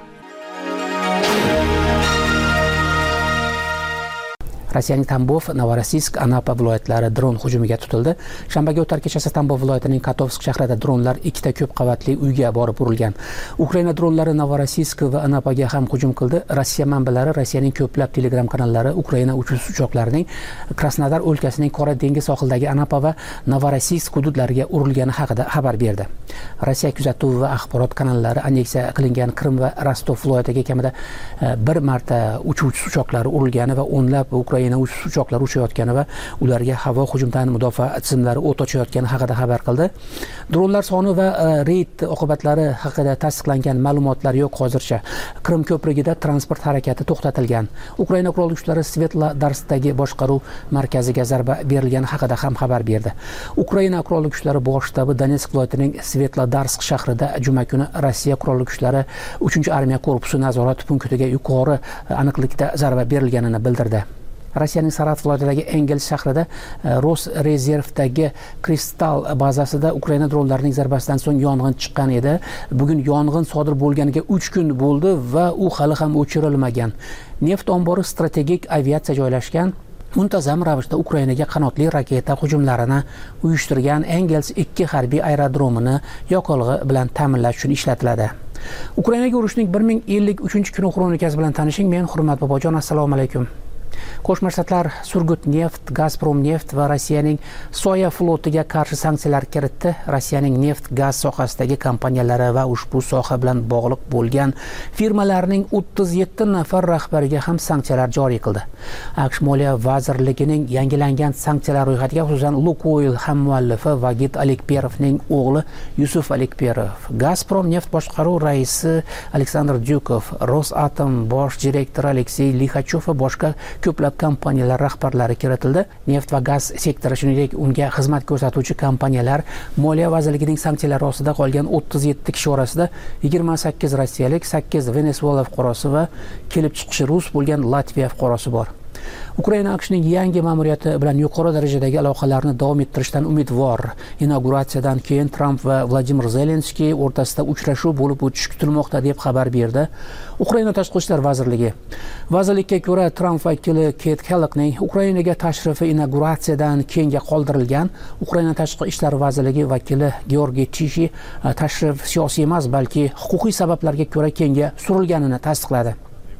Rossiyaning Tambov, Novorossiysk, Anapa viloyatlari dron hujumiga tutildi. Shanbaga o'tar kechasi Tambov viloyatining Kotovsk shahrida dronlar ikkita ko'p qavatli uyga borib urilgan. Ukraina dronlari Novorossiysk va Anapaga ham hujum qildi. Rossiya manbalari Rossiyaning ko'plab Telegram kanallari Ukraina uchush uchoqlarining Krasnodar o'lkasining Qora dengiz sohilidagi Anapa va Novorossiysk hududlariga urilgani haqida xabar berdi. Rossiya kuzatuv va axborot kanallari anneksiya qilingan Qrim va Rostov viloyatiga kamida bir marta uchush uchoqlari urilgani va o'nlab Ukraina uchush uchoqlari uchayotgani va ularga havo hujumidan mudofaa tizimlari o't ochayotgani haqida xabar qildi. Dronlar soni va reyd oqibatlari haqida tasdiqlangan ma'lumotlar yo'q hozircha. Qrim ko'prigida transport harakati to'xtatilgan. Ukraina qurolli kuchlari Svetlodarskdagi boshqaruv markaziga zarba berilgani haqida ham xabar berdi. Ukraina qurolli kuchlari bosh shtabi Donetsk viloyatining Svetlodarsk shahrida juma kuni Rossiya qurolli kuchlari uchinchi armiya korpusi nazorat punktiga yuqori aniqlikda zarba berilganini bildirdi. Rossiyaning Saratov viloyatidagi Engels shahrida Rosrezervdagi Kristal bazasida Ukraina dronlarining zarbasidan so'ng yong'in chiqqan edi. Bugun yong'in sodir bo'lganiga uch kun bo'ldi va u hali ham o'chirilmagan. Neft ombori strategik aviatsiya joylashgan muntazam ravishda Ukrainaga qanotli raketa hujumlarini uyushtirgan Engels ikki harbiy aerodromini yoqilg'i bilan ta'minlash uchun ishlatiladi. Ukrainaga urushning bir ming ellik uchinchi kuni xronikasi bilan tanishing. Men Hurmat Bobojon, assalomu alaykum. Qo'shma Shtatlar Surgut neft, Gazprom neft va Rossiyaning Soya flotiga qarshi sanksiyalar kiritdi. Rossiyaning neft, gaz sohasidagi kompaniyalari va ushbu soha bilan bog'liq bo'lgan firmalarning o'ttiz yetti nafar rahbariga ham sanksiyalar joriy qildi. AQSh Moliya vazirligining yangilangan sanksiyalar ro'yxatiga xususan Lukoil hammuallifi Vagit Alekperovning o'g'li Yusuf Alekperov, Gazprom neft boshqaruv raisi Aleksandr Dyukov, Rosatom bosh direktori Aleksey Lixachov va boshqa ko'plab kompaniyalar rahbarlari kiritildi. Neft va gaz sektori, shuningdek unga xizmat ko'rsatuvchi kompaniyalar Moliya vazirligining sanksiyalari ostida qolgan o'ttiz yetti kishi orasida yigirma sakkiz rossiyalik, sakkiz Venesuela fuqarosi va kelib chiqishi rus bo'lgan Latviya fuqarosi bor. Ukraina AQShning yangi ma'muriyati bilan yuqori darajadagi aloqalarni davom ettirishdan umidvor. Inauguratsiyadan keyin Trump va Vladimir Zelenskiy o'rtasida uchrashuv bo'lib o'tishi kutilmoqda deb xabar berdi Ukraina Tashqi ishlar vazirligi. Vazirlikka ko'ra, Trump vakili Kate Kelloggning Ukrainaga tashrifi inauguratsiyadan keyinga qoldirilgan. Ukraina Tashqi ishlar vazirligi vakili Georgiy Tishi tashrif siyosiy emas, balki huquqiy sabablarga ko'ra keyinga surilganini tasdiqladi.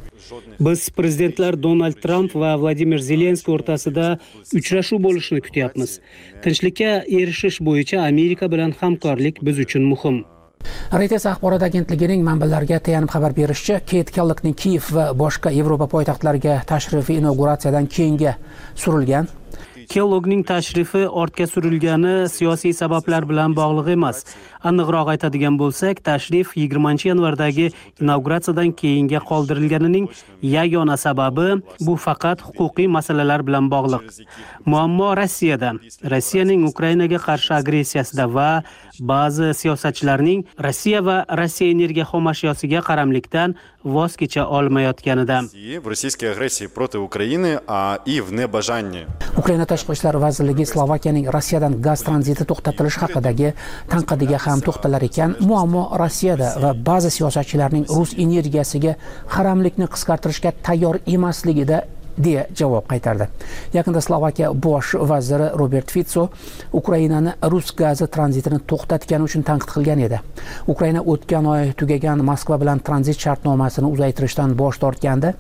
Biz prezidentlar Donald Trump va Vladimir Zelenskiy o'rtasida uchrashuv bo'lishini kutyapmiz. Tinchlikka erishish bo'yicha Amerika bilan hamkorlik biz uchun muhim. Reuters axborot agentligining manbalariga tayanib xabar berishicha, Kate Kelloggning Kiyev va boshqa Yevropa poytaxtlariga tashrifi inauguratsiyadan keyinga surilgan. Kellogg'ning tashrifi ortga surilgani siyosiy sabablar bilan bog'liq emas. Aniqroq aytadigan bo'lsak, tashrif yigirmanchi yanvardagi inauguratsiyadan keyinga qoldirilganining yagona sababi bu faqat huquqiy masalalar bilan bog'liq. Muammo Rossiyada, Rossiyaning Ukrainaga qarshi agressiyasida va ba'zi siyosatchilarning Rossiya va Rossiya energiya xomashyosiga qaramlikdan voz kecha olmayotganida. В российской агрессии против Украины, а и в небажании. Ukraina tashqi ishlar vazirligi Slovakiyaning Rossiyadan gaz tranziti to'xtatilishi haqidagi tanqidiga ham to'xtalar ekan, muammo Rossiyada va ba'zi siyosatchilarning rus energiyasiga qaramlikni qisqartirishga tayyor emasligida deya javob qaytardi. Yaqinda Slovakiya bosh vaziri Robert Fico Ukrainani rus gazi tranzitini to'xtatgani uchun tanqid qilgan edi. Ukraina o'tgan oy tugagan Moskva bilan tranzit shartnomasini uzaytirishdan bosh tortgandi.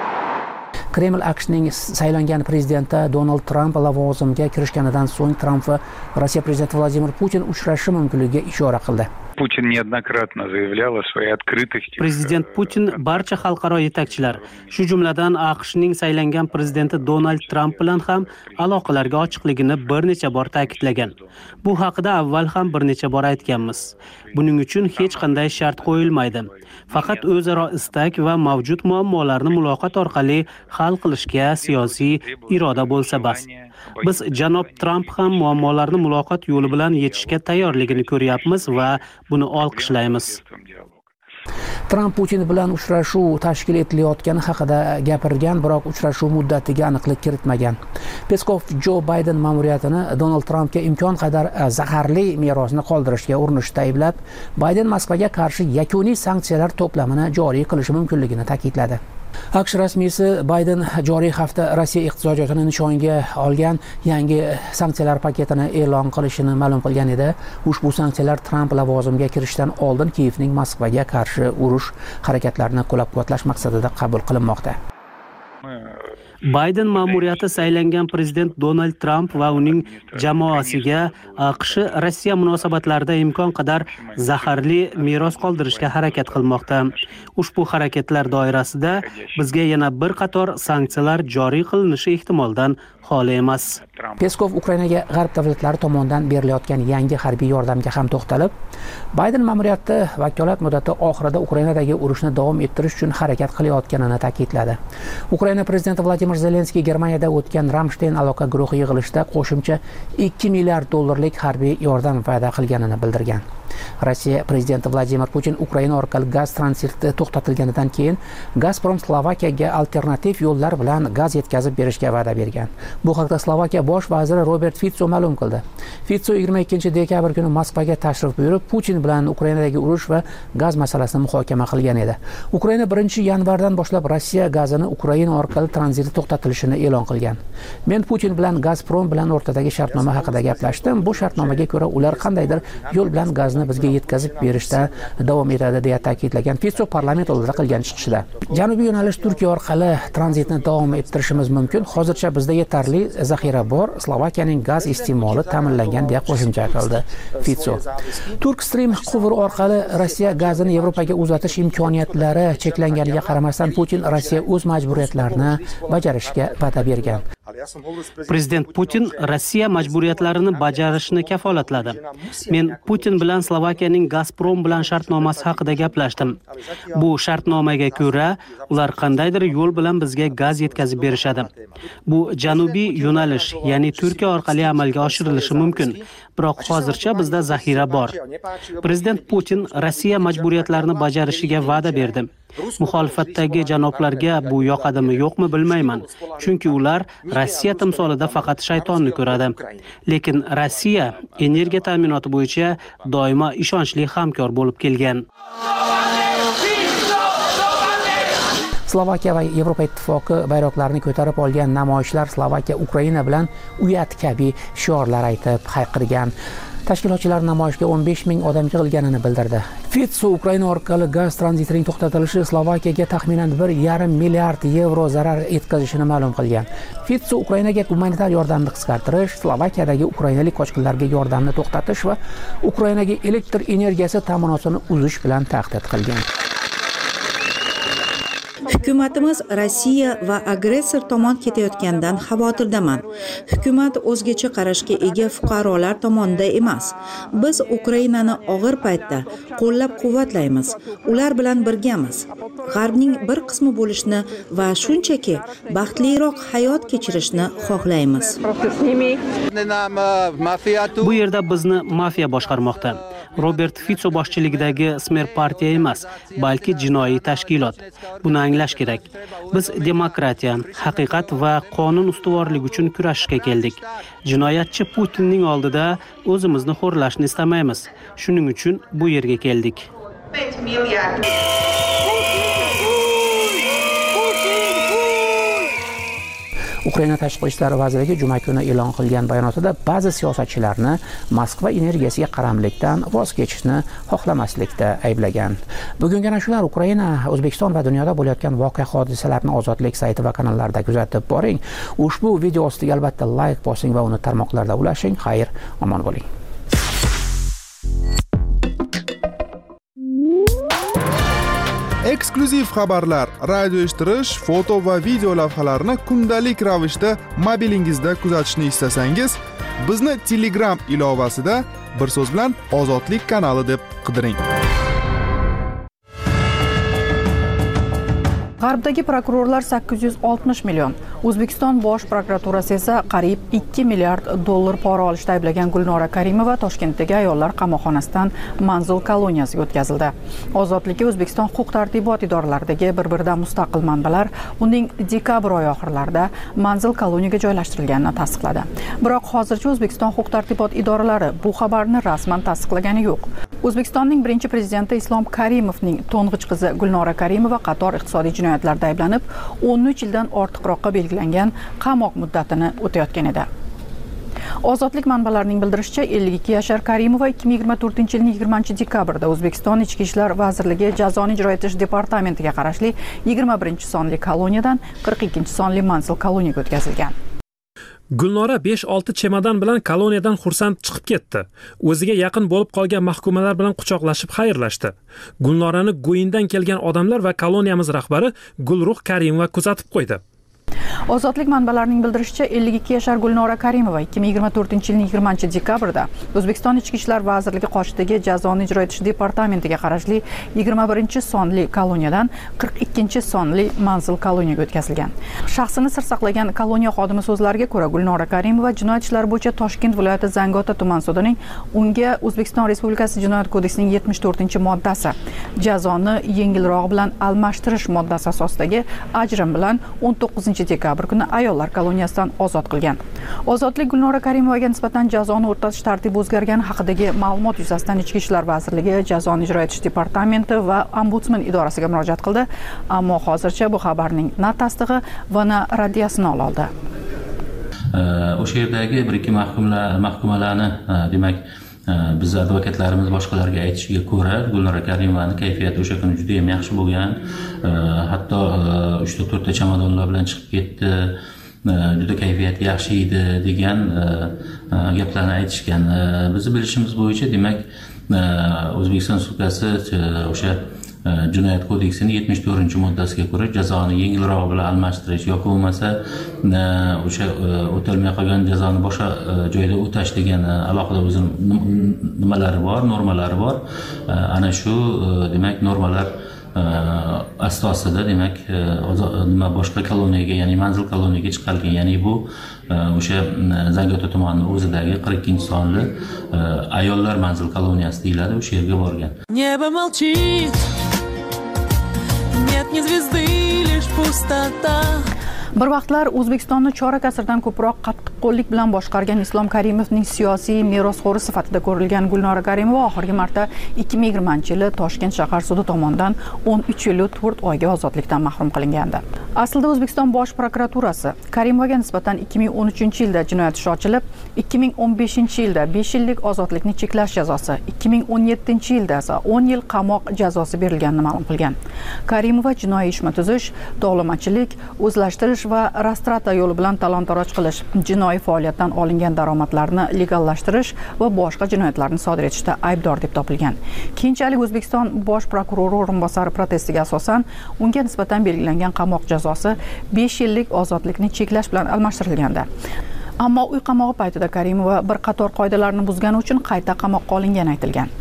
Kreml AQShning saylangan prezidenti Donald Tramp lavozimga kirishganidan so'ng Tramp va Rossiya prezidenti Vladimir Putin uchrashishi mumkinligiga ishora qildi. Putin неоднократно заявлял о своей открытости. Prezident Putin barcha xalqaro yetakchilar, shu jumladan AQShning saylangan prezidenti Donald Tramp bilan ham aloqalarga ochiqligini bir necha bor ta'kidlagan. Bu haqida avval ham bir necha bor aytganmiz. Buning uchun hech qanday shart qo'yilmaydi. Faqat o'zaro istak va mavjud muammolarni muloqot orqali hal qilishga siyosiy iroda bo'lsa bas. Biz janob Tramp ham muammolarni muloqot yo'li bilan yechishga tayyorligini ko'ryapmiz va buni olqishlaymiz. Tramp Putin bilan uchrashuv tashkil etilayotgani haqida gapirgan, biroq uchrashuv muddatiga aniqlik kiritmagan. Peskov Jo Bayden ma'muriyatini Donald Trampga imkon qadar zaharli merosni qoldirishga urinishda ayblab, Bayden Moskvaga qarshi yakuniy sanksiyalar to'plamini joriy qilishi mumkinligini ta'kidladi. AQSh rasmiysi Bayden joriy hafta Rossiya iqtisodiyotini nishonga olgan yangi sanksiyalar paketini e'lon qilishini ma'lum qilgan edi. Ushbu sanksiyalar Tramp lavozimga kirishdan oldin Kiyevning Moskvaga qarshi urush harakatlarini qo'llab-quvvatlash maqsadida qabul qilinmoqda. Bayden ma'muriyati saylangan prezident Donald Tramp va uning jamoasiga AQSh Rossiya munosabatlarida imkon qadar zaharli meros qoldirishga harakat qilmoqda. Ushbu harakatlar doirasida bizga yana bir qator sanksiyalar joriy qilinishi ehtimoldan xoli emas. Peskov Ukrainaga g'arb davlatlari tomonidan berilayotgan yangi harbiy yordamga ham to'xtalib, Bayden ma'muriyati vakolat muddati oxirida Ukrainadagi urushni davom ettirish uchun harakat qilayotganini ta'kidladi. Ukraina prezidenti Vladimir Zelenskiy Germaniyada o'tgan Ramstein aloqa guruhi yig'ilishida qo'shimcha ikki milliard dollarlik harbiy yordam va'da qilganini bildirgan. Rossiya prezidenti Vladimir Putin Ukraina orqali gaz tranziti to'xtatilganidan keyin Gazprom Slovakiyaga alternativ yo'llar bilan gaz yetkazib berishga va'da bergan. Bu haqda Slovakiya bosh vaziri Robert Fico ma'lum qildi. Fico yigirma ikkinchi dekabr kuni Moskvaga tashrif buyurib, Putin bilan Ukrainadagi urush va gaz masalasini muhokama qilgan edi. Ukraina birinchi yanvardan boshlab Rossiya gazini Ukraina orqali tranziti to'xtatilishini e'lon qilgan. Men Putin bilan Gazprom bilan o'rtadagi shartnoma haqida gaplashdim. Bu shartnomaga ko'ra ular qandaydir yo'l bilan gazni bizga yetkazib berishda davom etadi deya ta'kidlagan Fico parlament oldida qilgan chiqishida. Janubiy yo'nalish Turkiya orqali tranzitni davom ettirishimiz mumkin. Hozircha bizda yetarli zaxira bor. Slovakiyaning gaz iste'moli ta'minlangan deya qo'shimcha qildi Fico. Turkstream quvuri orqali Rossiya gazini Yevropaga uzatish imkoniyatlari cheklanganiga qaramasdan Putin Rossiya o'z majburiyatlarini bajarishga va'da bergan. Prezident Putin Rossiya majburiyatlarini bajarishni kafolatladi. Men Putin bilan Slovakiyaning Gazprom bilan shartnomasi haqida gaplashdim. Bu shartnomaga ko'ra ular qandaydir yo'l bilan bizga gaz yetkazib berishadi. Bu janubiy yo'nalish, ya'ni Turkiya orqali amalga oshirilishi mumkin. Biroq hozircha bizda zaxira bor. Prezident Putin Rossiya majburiyatlarini bajarishiga va'da berdi. Muxolifatdagi janoblarga bu yoqadimi yo'qmi bilmayman. Chunki ular Rossiya timsolida faqat shaytonni ko'radi. Lekin Rossiya energiya ta'minoti bo'yicha doimo ishonchli hamkor bo'lib kelgan. Slovakiya va Yevropa ittifoqi bayroqlarini ko'tarib olgan namoyishlar Slovakiya Ukraina bilan uyat kabi shiorlar aytib hayqirgan. Tashkilotchilar namoyishga o'n besh ming odam yig'ilganini bildirdi. Fico Ukraina orqali gaz tranzitining to'xtatilishi Slovakiyaga taxminan bir yarim milliard yevro zarar yetkazishini ma'lum qilgan. Fico Ukrainaga gumanitar yordamni qisqartirish, Slovakiyadagi ukrainalik qochqinlarga yordamni to'xtatish va Ukrainaga elektr energiyasi ta'minotini uzish bilan tahdid qilgan. Hukumatimiz Rossiya va agressor tomon ketayotgandan xavotirdaman. Hukumat o'zgacha qarashga ega fuqarolar tomonida emas. Biz Ukrainani og'ir paytda qo'llab-quvvatlaymiz. Ular bilan birgamiz. G'arbning bir qismi bo'lishni va shunchaki baxtliroq hayot kechirishni xohlaymiz. Bu yerda bizni mafiya boshqarmoqda. Robert Fico boshchiligidagi Smer partiya emas, balki jinoiy tashkilot. Buni anglash kerak. Biz demokratiya, haqiqat va qonun ustuvorligi uchun kurashishga keldik. Jinoyatchi Putinning oldida o'zimizni xo'rlashni istamaymiz. Shuning uchun bu yerga keldik. Ukraina tashqi ishlar vazirligi juma kuni e'lon qilgan bayonotida ba'zi siyosatchilarni Moskva energiyasiga qaramlikdan voz kechishni xohlamaslikda ayblagan. Bugungi ana shular Ukraina, O'zbekiston va dunyoda bo'layotgan voqea hodisalarni Ozodlik sayti va kanallarida kuzatib boring. Ushbu video ostiga albatta like bosing va uni tarmoqlarda ulashing. Xayr, omon bo'ling. Eksklyuziv xabarlar, radio eshittirish, foto va video lavhalarni kundalik ravishda mobilingizda kuzatishni istasangiz, bizni Telegram ilovasida bir so'z bilan Ozodlik kanali deb qidiring. G'arbdagi prokurorlar sakkiz yuz oltmish million, O'zbekiston bosh prokuraturasi esa qariyb ikki milliard dollar pora olishda ayblagan Gulnora Karimova Toshkentdagi ayollar qamoqxonasidan Manzil koloniyasiga o'tkazildi. Ozodlikka O'zbekiston huquq-tartibot idoralaridagi bir-biridan mustaqil manbalar uning dekabr oyi oxirlarida Manzil koloniyaga joylashtirilganini tasdiqladi. Biroq hozircha O'zbekiston huquq-tartibot idoralari bu xabarni rasman tasdiqlagani yo'q. O'zbekistonning birinchi prezidenti Islom Karimovning to'ng'ich qizi Gulnora Karimova qator iqtisodiy jinoyatlarda ayblanib, o'n uch yildan ortiqroqqa belgilangan qamoq muddatini o'tayotgan edi. Ozodlik manbalarining bildirishicha, ellik ikki yashar Karimova ikki ming yigirma to'rtinchi yilning yigirmanchi dekabrda O'zbekiston Ichki ishlar vazirligi jazoni ijro etish departamentiga qarashli yigirma birinchi sonli koloniyadan qirq ikkinchi sonli Manzil koloniyaga o'tkazilgan. Gulnora besh olti chemadon bilan koloniyadan xursand chiqib ketdi. O'ziga yaqin bo'lib qolgan mahkumalar bilan quchoqlashib xayrlashdi. Gulnorani Go'yindan kelgan odamlar va koloniyamiz rahbari Gulruh Karimova kuzatib qo'ydi. Ozodlik manbalarining bildirishicha, ellik ikki yashar Gulnora Karimova ikki ming yigirma to'rtinchi yilning yigirmanchi dekabrda O'zbekiston Ichki ishlar vazirligi qoshidagi jazoni ijro etish departamentiga qarashli yigirma birinchi sonli koloniyadan qirq ikkinchi sonli Manzil koloniyaga o'tkazilgan. Shaxsini sir saqlagan koloniya xodimi so'zlariga ko'ra, Gulnora Karimova jinoyat ishlari bo'yicha Toshkent viloyati Zangiota tuman sudining unga O'zbekiston Respublikasi Jinoyat kodeksining yetmish to'rtinchi moddasi jazoni yengilroq bilan almashtirish moddasi asosidagi ajrim bilan o'n to'qqizinchi dekabr kuni ayollar koloniyasidan ozod qilgan. Ozodlik Gulnora Karimovaga nisbatan jazoni o'rtatish tartibi o'zgargani haqidagi ma'lumot yuzasidan Ichki ishlar vazirligi jazoni ijro etish departamenti va ombudsman idorasiga murojaat qildi, ammo hozircha bu xabarning na tasdig'i va na raddiyasini ololdi. O'sha yerdagi bir ikki mahkumlar mahkumalarni, demak, biz advokatlarimiz boshqalarga aytishiga ko'ra, Gulnora Karimovani kayfiyati o'sha kuni juda ham yaxshi bo'lgan. Hatto uch ta to'rt ta chamadonlar bilan chiqib ketdi. Juda kayfiyati yaxshi edi degan gaplarni aytishgan. Bizni bilishimiz bo'yicha, demak, O'zbekiston Respublikasi o'sha Jinoyat kodeksining yetmish to'rtinchi moddasiga ko'ra jazoni yengilroq bilan almashtirish yoki bo'lmasa o'sha o'talmay qolgan jazoni boshqa joyda o'tash degan alohida o'zi nimalari bor, normalari bor. Ana shu, demak, normalar asosida, demak, nima boshqa koloniyaga, ya'ni Manzil koloniyaga chiqarilgan. Ya'ni bu o'sha Zangiota tumanining o'zidagi qirq ikkinchi sonli ayollar Manzil koloniyasi deyiladi, o'sha yerga borgan. Небо молчит, нет ни звезды, лишь пустота. Bir vaqtlar O'zbekistonni chorak asrdan ko'proq qattiqqo'llik bilan boshqargan Islom Karimovning siyosiy merosxo'ri sifatida ko'rilgan Gulnora Karimova oxirgi marta ikki ming yigirmanchi yili Toshkent shahar sudi tomonidan o'n uch yil to'rt oyga ozodlikdan mahrum qilingandi. Aslida O'zbekiston bosh prokuraturasi Karimovaga nisbatan ikki ming o'n uchinchi yilda jinoyat ishi ochilib, ikki ming o'n beshinchi yilda besh yillik ozodlikni cheklash jazosi, ikki ming o'n yettinchi yilda esa o'n yil qamoq jazosi berilganini ma'lum qilgan. Karimova jinoiy uyushma tuzish, tovlamachilik, o'zlashtirish va rastrata yo'li bilan talon-taroj qilish, jinoiy jinoiy faoliyatdan olingan daromadlarni legallashtirish va boshqa jinoyatlarni sodir etishda aybdor deb topilgan. Keyinchalik O'zbekiston bosh prokurori o'rinbosari protestiga asosan unga nisbatan belgilangan qamoq jazosi besh yillik ozodlikni cheklash bilan almashtirilgandi. Ammo uy qamog'i paytida Karimova bir qator qoidalarni buzgani uchun qayta qamoqqa olingani aytilgan.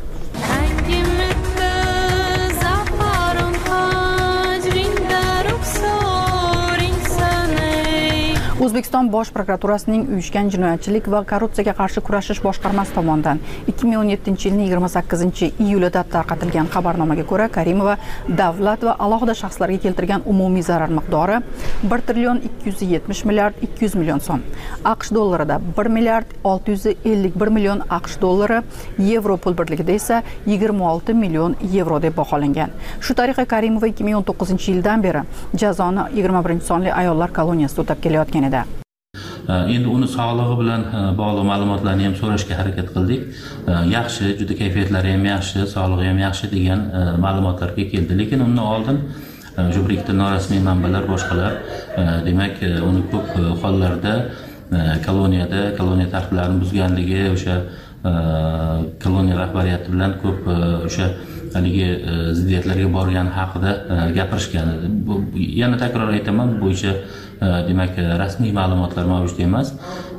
O'zbekiston bosh prokuraturasining uyushgan jinoyatchilik va korrupsiyaga qarshi kurashish boshqarmasi tomonidan ikki ming o'n yettinchi yilning yigirma sakkizinchi iyulida tarqatilgan xabarnomaga ko'ra, Karimova davlat va alohida shaxslarga keltirgan umumiy zarar miqdori bir trillion ikki yuz yetmish milliard ikki yuz million so'm, AQSh dollarida bir milliard olti yuz ellik bir million AQSh dollari, yevro pul birligida esa yigirma olti million yevro deb baholangan. Shu tariqa Karimova ikki ming o'n to'qqizinchi yildan beri jazoni yigirma birinchi sonli ayollar koloniyasida o'tab kelayotgan edi. Endi uni sog'lig'i bilan bog'liq ma'lumotlarni ham so'rashga harakat qildik. Yaxshi, juda kayfiyatlari ham yaxshi, sog'lig'i ham yaxshi degan ma'lumotlarga keldi. Lekin undan oldin shu bir ikkita norasmiy manbalar, boshqalar, demak, uni ko'p hollarda koloniyada, koloniya tartiblarini buzganligi, o'sha koloniya rahbariyati bilan ko'p o'sha haligi ziddiyatlarga borgani haqida gapirishgan. Yana takror aytaman, bu bo'yicha demak rasmiy ma'lumotlar mavjud emas.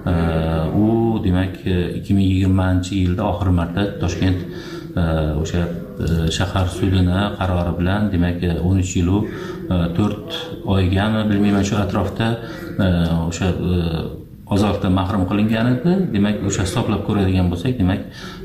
U demak ikki ming yigirmanchi yilda oxir marta Toshkent o'sha shahar sudini qarori bilan demak o'n uch yil to'rt oygami bilmayman shu atrofda o'sha ozodlikdan mahrum qilingan edi. Demak, o'sha hisoblab ko'radigan bo'lsak, demak,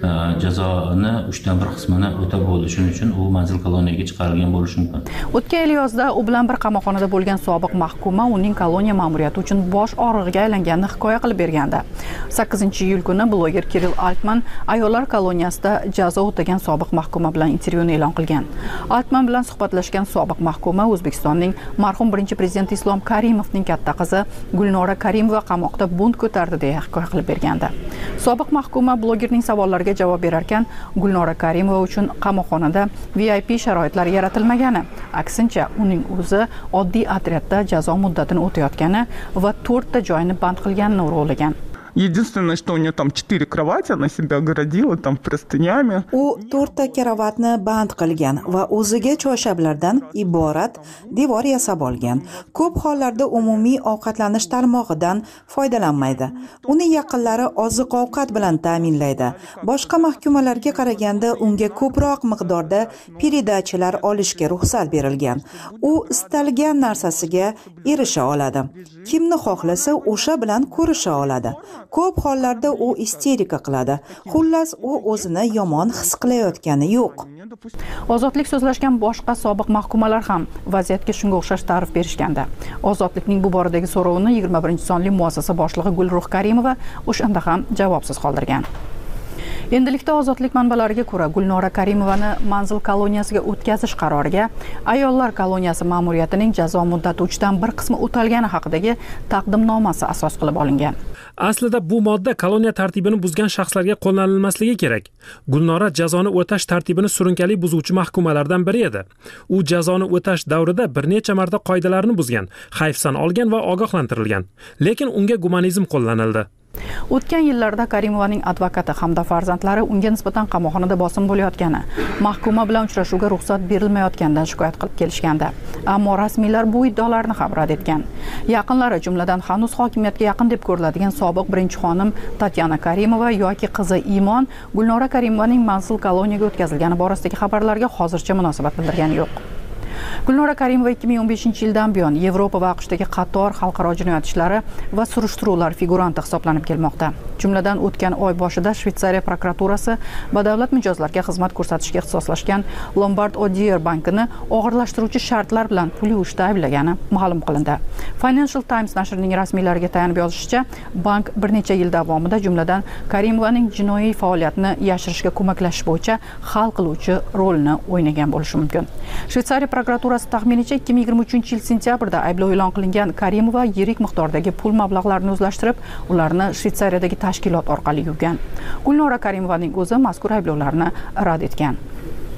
jazoni uchdan bir qismini o'tab bo'ldi. Shuning uchun u manzil koloniyaga chiqarilgan bo'lishi mumkin. O'tgan yil yozda u bilan bir qamoqxonada bo'lgan sobiq mahkuma uning koloniya ma'muriyati uchun bosh og'rig'iga aylanganini hikoya qilib bergandi. sakkizinchi iyul kuni bloger Kirill Altman ayollar koloniyasida jazo o'tagan sobiq mahkuma bilan intervyuni e'lon qilgan. Altman bilan suhbatlashgan sobiq mahkuma O'zbekistonning marhum birinchi prezidenti Islom Karimovning katta qizi Gulnora Karimova qamoqda bunt ko'tardi deya hikoya qilib bergandi. Sobiq mahkuma blogerning savollariga javob berar ekan, Gulnora Karimova uchun qamoqxonada V I P sharoitlar yaratilmagani, aksincha uning o'zi oddiy otryadda jazo muddatini o'tayotgani va to'rtta joyini band qilganini urg'ulagan. Единственное, что у нее там четыре кровати, она себя огородила там простынями. U to'rtta karavotni band qilgan va o'ziga choyshablardan iborat devor yasab olgan. Ko'p hollarda umumiy ovqatlanish tarmog'idan foydalanmaydi. Uni yaqinlari oziq-ovqat bilan ta'minlaydi. Boshqa mahkumalarga qaraganda unga ko'proq miqdorda peridachilar olishga ruxsat berilgan. U istalgan narsasiga erisha oladi. Kimni xohlasa o'sha bilan ko'risha oladi. Ko'p hollarda u isterika qiladi. Xullas, u o'zini yomon his qilayotgani yo'q. Ozodlik so'zlashgan boshqa sobiq mahkumalar ham vaziyatga shunga o'xshash ta'rif berishgandi. Ozodlikning bu boradagi so'rovini yigirma birinchi sonli muassasa boshlig'i Gulruh Karimova o'shanda ham javobsiz qoldirgan. Endilikda ozodlik manbalariga ko'ra Gulnora Karimovani manzil koloniyasiga o'tkazish qaroriga ayollar koloniyasi ma'muriyatining jazo muddati uchdan bir qismi o'talgani haqidagi taqdimnomasi asos qilib olingan. Aslida bu modda koloniya tartibini buzgan shaxslarga qo'llanilmasligi kerak. Gulnora jazoni o'tash tartibini surunkali buzuvchi mahkumalardan biri edi. U jazoni o'tash davrida bir necha marta qoidalarni buzgan, hayfsan olgan va ogohlantirilgan. Lekin unga gumanizm qo'llanildi. O'tgan yillarda Karimovaning advokati hamda farzandlari unga nisbatan qamoqxonada bosim bo'layotgani, mahkuma bilan uchrashuvga ruxsat berilmayotganidan shikoyat qilib kelishgandi. Ammo rasmiylar bu iddaolarni ham rad etgan. Yaqinlari, jumladan hanuz hokimiyatga yaqin deb ko'riladigan sobiq birinchi xonim Tatyana Karimova yoki qizi Imon Gulnora Karimovaning manzil koloniyaga o'tkazilgani borasidagi xabarlarga hozircha munosabat bildirgani yo'q. Gulnora Karimova ikki ming o'n beshinchi yildan buyon Yevropa va AQShdagi qator xalqaro jinoyat ishlari va surishtiruvlar figuranti hisoblanib kelmoqda. Jumladan o'tgan oy boshida Shveysariya prokuraturasi badavlat mijozlarga xizmat ko'rsatishga ixtisoslashgan Lombard Odier bankini og'irlashtiruvchi shartlar bilan pul yuvishda ayblagani ma'lum qilindi. Financial Times nashrining rasmiylariga tayanib yozishicha, bank bir necha yil davomida jumladan Karimovaning jinoiy faoliyatini yashirishga ko'maklashish bo'yicha hal qiluvchi rolni o'ynagan bo'lishi mumkin. Shveysariya prokuraturasi taxminicha ikki ming yigirma uchinchi yil sentyabrda ayblov e'lon qilingan Karimova yirik miqdordagi pul mablag'larini o'zlashtirib, ularni Shveysariyadagi tashkilot orqali yuvgan. Gulnora Karimovaning o'zi mazkur ayblovlarni rad etgan.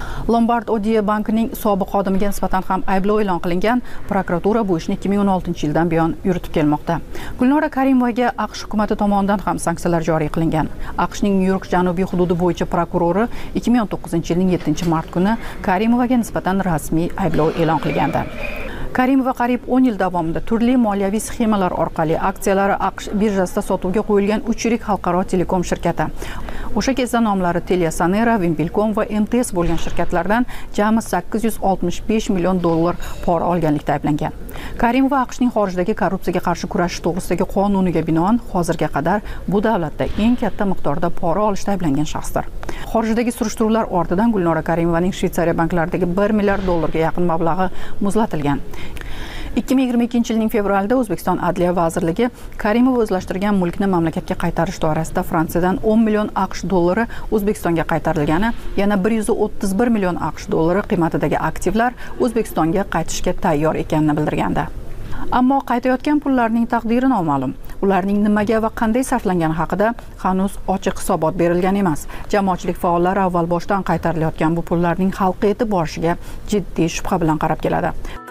Lombard Odiya bankining sobiq xodimiga nisbatan ham ayblov e'lon qilingan. Prokuratura bu ishni ikki ming o'n oltinchi yildan buyon yuritib kelmoqda. Gulnora Karimovaga AQSh hukumati tomonidan ham sanksiyalar joriy qilingan. AQShning Nyu-York janubiy hududi bo'yicha prokurori ikki ming o'n to'qqizinchi yilning yettinchi mart kuni Karimovaga nisbatan rasmiy ayblov e'lon qilgandi. Karimova qariyb o'n yil davomida turli moliyaviy sxemalar orqali aksiyalari AQSh birjasida sotuvga qo'yilgan uch yirik xalqaro telekom shirkati. O'sha kezda nomlari TeliaSonera, Vinbilcom va M T S bo'lgan shirkatlardan jami sakkiz yuz oltmish besh million dollar pora olganlikda ayblangan. Karimova AQShning xorijdagi korrupsiyaga qarshi kurashish to'g'risidagi qonuniga binoan hozirga qadar bu davlatda eng katta miqdorda pora olishda ayblangan shaxsdir. Xorijdagi surishtiruvlar ortidan Gulnora Karimovaning Shveysariya banklaridagi bir milliard dollarga yaqin mablag'i muzlatilgan. ikki ming yigirma ikkinchi yilning fevralida O'zbekiston Adliya vazirligi Karimova o'zlashtirgan mulkni mamlakatga qaytarish doirasida Fransiyadan o'n million AQSh dollari O'zbekistonga qaytarilgani, yana bir yuz o'ttiz bir million AQSh dollari qiymatidagi aktivlar O'zbekistonga qaytishga tayyor ekanini bildirgandi. Ammo qaytayotgan pullarning taqdiri noma'lum. Ularning nimaga va qanday sarflangani haqida hanuz ochiq hisobot berilgan emas. Jamoatchilik faollari avval boshdan qaytarilayotgan bu pullarning xalqqa yetib borishiga jiddiy shubha bilan qarab keladi.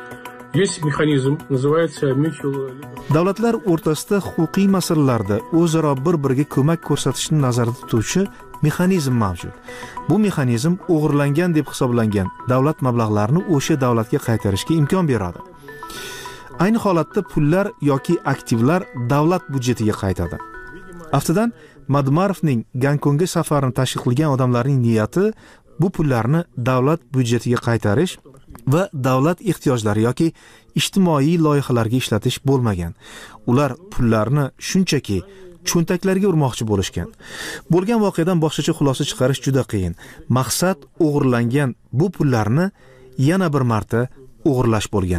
Davlatlar o'rtasida huquqiy masalalarda o'zaro bir-biriga ko'mak ko'rsatishni nazarda tutuvchi mexanizm mavjud. Bu mexanizm o'g'irlangan deb hisoblangan davlat mablag'larini o'sha davlatga qaytarishga imkon beradi. Ayni holatda pullar yoki aktivlar davlat budjetiga qaytadi. Aftidan, Madumarovning Gonkongga safarini tashkil qilgan odamlarning niyati bu pullarni davlat budjetiga qaytarish va davlat ehtiyojlari yoki ijtimoiy loyihalarga ishlatish bo'lmagan. Ular pullarni shunchaki cho'ntaklarga urmoqchi bo'lishgan. Bo'lgan voqeadan boshqacha xulosa chiqarish juda qiyin. Maqsad o'g'irlangan bu pullarni yana bir marta o'g'irlash bo'lgan.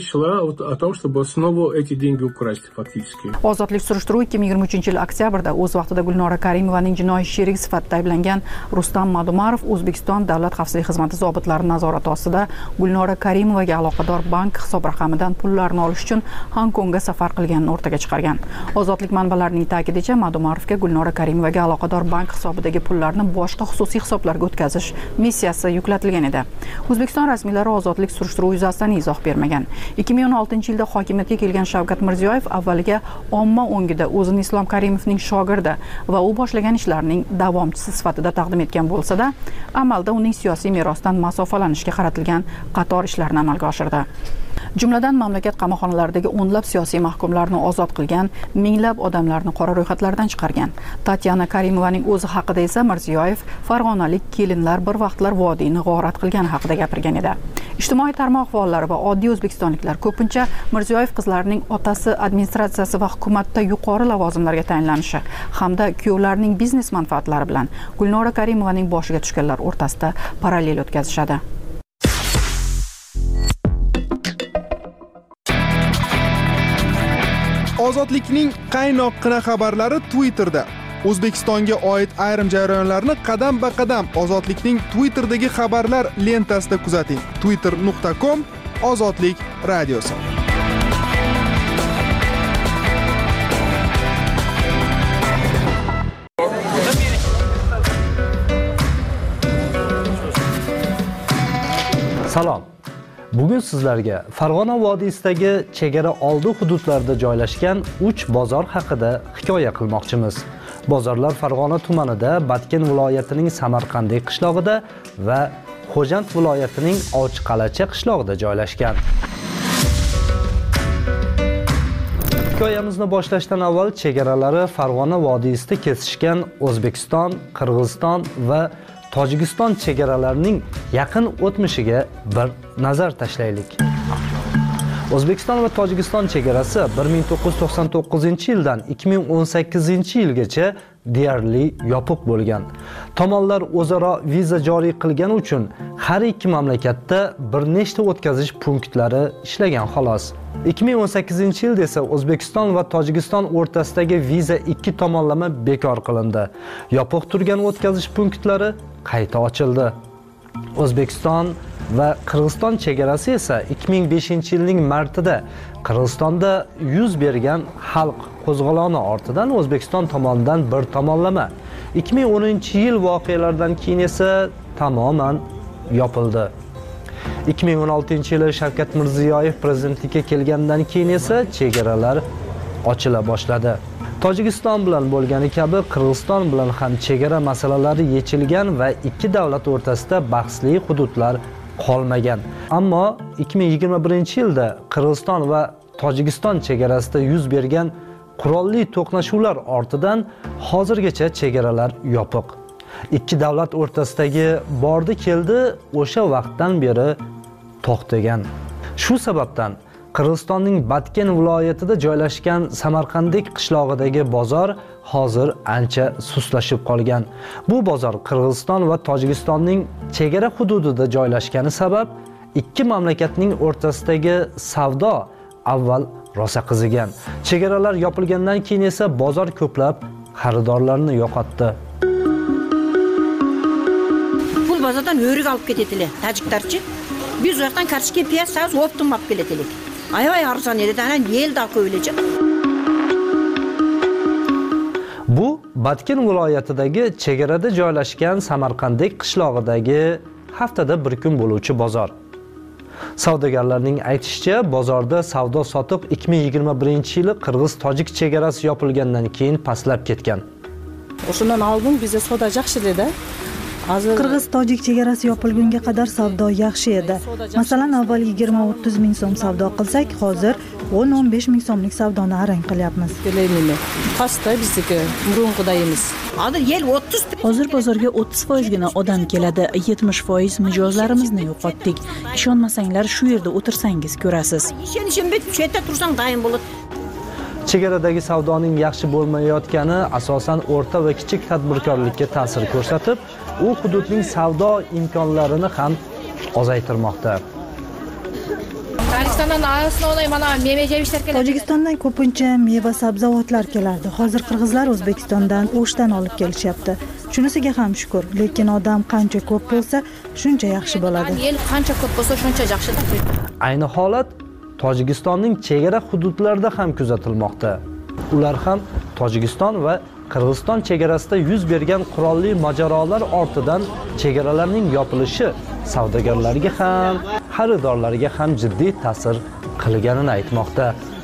Ozodlik surishtiruvi ikki ming yigirma uchinchi yil oktyabrda o'z vaqtida Gulnora Karimovaning jinoiy sherigi sifatida ayblangan Rustam Madumarov O'zbekiston Davlat xavfsizlik xizmati zobitlari nazorati ostida Gulnora Karimovaga aloqador bank hisob raqamidan pullarni olish uchun Hongkongga safar qilganini o'rtaga chiqargan. Ozodlik manbalarining ta'kidicha, Madumarovga Gulnora Karimovaga aloqador bank hisobiga pullarni boshqa xususiy hisoblarga o'tkazish missiyasi yuklatilgan edi. O'zbekiston rasmiylari ozodlik surishtiruvi yuzasidan izoh bermagan. ikki ming o'n oltinchi yilda hokimiyatga kelgan Shavkat Mirziyoyev avvaliga omma o'ngida o'zini Islom Karimovning shogirdi va u boshlagan ishlarining davomchisi sifatida taqdim etgan bo'lsa-da, amalda uning siyosiy merosdan masofalanishga qaratilgan qator ishlarni amalga oshirdi. Jumladan mamlakat qamoqxonalaridagi o'nlab siyosiy mahkumlarni ozod qilgan, minglab odamlarni qora ro'yxatlardan chiqargan. Tatyana Karimovaning o'zi haqida esa Mirziyoyev farg'onalik kelinlar bir vaqtlar vodiyni g'orat qilgani haqida gapirgan edi. Ijtimoiy tarmoq faollari va oddiy o'zbekistonliklar ko'pincha Mirziyoyev qizlarining otasi administratsiyasi va hukumatda yuqori lavozimlarga tayinlanishi hamda kuyovlarining biznes manfaatlari bilan Gulnora Karimovaning boshiga tushganlar o'rtasida parallel o'tkazishadi. Ozodlikning qaynoqqina xabarlari Twitterda. O'zbekistonga oid ayrim jarayonlarni qadam-ba-qadam Ozodlikning Twitterdagi xabarlar lentasida kuzating. twitter nuqta com Ozodlik radiosi. Salom. Bugun sizlarga Farg'ona vodiysidagi chegara oldi hududlarda joylashgan uch bozor haqida hikoya qilmoqchimiz. Bozorlar Farg'ona tumanida, Batken viloyatining Samarqandiy qishlog'ida va Xo'jand viloyatining Ovchiqalacha qishlog'ida joylashgan. Hikoyamizni boshlashdan avval chegaralari Farg'ona vodiysida kesishgan O'zbekiston, Qirg'iziston va Tojikiston chegaralarining yaqin o'tmishiga bir nazar tashlaylik. O'zbekiston va Tojikiston chegarasi bir ming to'qqiz yuz to'qson to'qqizinchi yildan ikki ming o'n sakkizinchi yilgacha deyarli yopiq bo'lgan. Tomonlar o'zaro viza joriy qilgani uchun har ikki mamlakatda bir nechta o'tkazish punktlari ishlagan xolos. ikki ming o'n sakkizinchi yilda esa O'zbekiston va Tojikiston o'rtasidagi viza ikki tomonlama bekor qilindi. Yopiq turgan o'tkazish punktlari qayta ochildi. O'zbekiston va Qirg'iziston chegarasi esa ikki ming beshinchi yilning martida Qirg'izistonda yuz bergan xalq qo'zg'oloni ortidan O'zbekiston tomonidan bir tomonlama, ikki ming o'ninchi yil voqealaridan keyin esa tamoman yopildi. ikki ming o'n oltinchi yili Shavkat Mirziyoyev prezidentlikka kelgandan keyin esa chegaralar ochila boshladi. Tojikiston bilan bo'lgani kabi Qirg'iziston bilan ham chegara masalalari yechilgan va ikki davlat o'rtasida bahsli hududlar qolmagan. Ammo ikki ming yigirma birinchi yilda Qirg'iziston va Tojikiston chegarasida yuz bergan qurolli to'qnashuvlar ortidan hozirgacha chegaralar yopiq. Ikki davlat o'rtasidagi bordi keldi o'sha vaqtdan beri to'xtagan. Shu sababdan Qirg'izistonning Batken viloyatida joylashgan Samarqandik qishlog'idagi bozor hozir ancha suslashib qolgan. Bu bozor Qirg'iziston va Tojikistonning chegara hududida joylashgani sabab ikki mamlakatning o'rtasidagi savdo avval rosa qizigan. Chegaralar yopilgandan keyin esa bozor ko'plab xaridorlarni yo'qotdi. Pul bozordan o'rik olib ketadilar, tajiklarchi. Biz u yoqdan kartoshka, piyoz, sabz optim olib keladilar. Ayvay arzon edi, ana yel da qo'yilajak. Bu Batken viloyatidagi chegarada joylashgan Samarqandik qishlog'idagi haftada bir kun bo'luvchi bozor. Savdogarlarning aytishicha, bozorda savdo sotiq ikki ming yigirma birinchi yili Qirg'iz-Tojik chegarasi yopilgandan keyin pastlab ketgan. O'shundan oldin bizda savdo yaxshi edi. Qirg'iz-Tojik chegarasi yopilgunga qadar savdo yaxshi edi. Masalan, avval yigirma o'ttiz ming so'm savdo qilsak, hozir o'n o'n besh ming so'mlik savdoni arang qilyapmiz. Pastda bizniki burunqidayimiz. Hozir yil o'ttiz. Hozir bozorga o'ttiz foizgina odam keladi. yetmish foiz mijozlarimizni yo'qotdik. Ishonmasanglar shu yerda o'tirsangiz ko'rasiz. Ishonishim bit, shu yerda tursang doim bo'ladi. Chegaradagi savdoning yaxshi bo'lmayotgani asosan o'rta va kichik tadbirkorlikka ta'sir ko'rsatib, u hududning savdo imkonlarini ham ozaytirmoqda. Tojikistondan ko'pincha meva sabzavotlar kelardi. Hozir qirg'izlar O'zbekistondan o'shdan olib kelishyapti. Shunisiga ham shukur, lekin odam qancha ko'p bo'lsa, shuncha yaxshi bo'ladi. El qancha ko'p bo'lsa, shuncha yaxshi. Ayni holat Tojikistonning chegara hududlarida ham kuzatilmoqda. Ular ham Tojikiston va Qirg'iziston chegarasida yuz bergan qurolli mojarolar ortidan chegaralarning yopilishi savdogarlarga ham, xaridorlarga ham jiddiy ta'sir qilganini aytmoqda.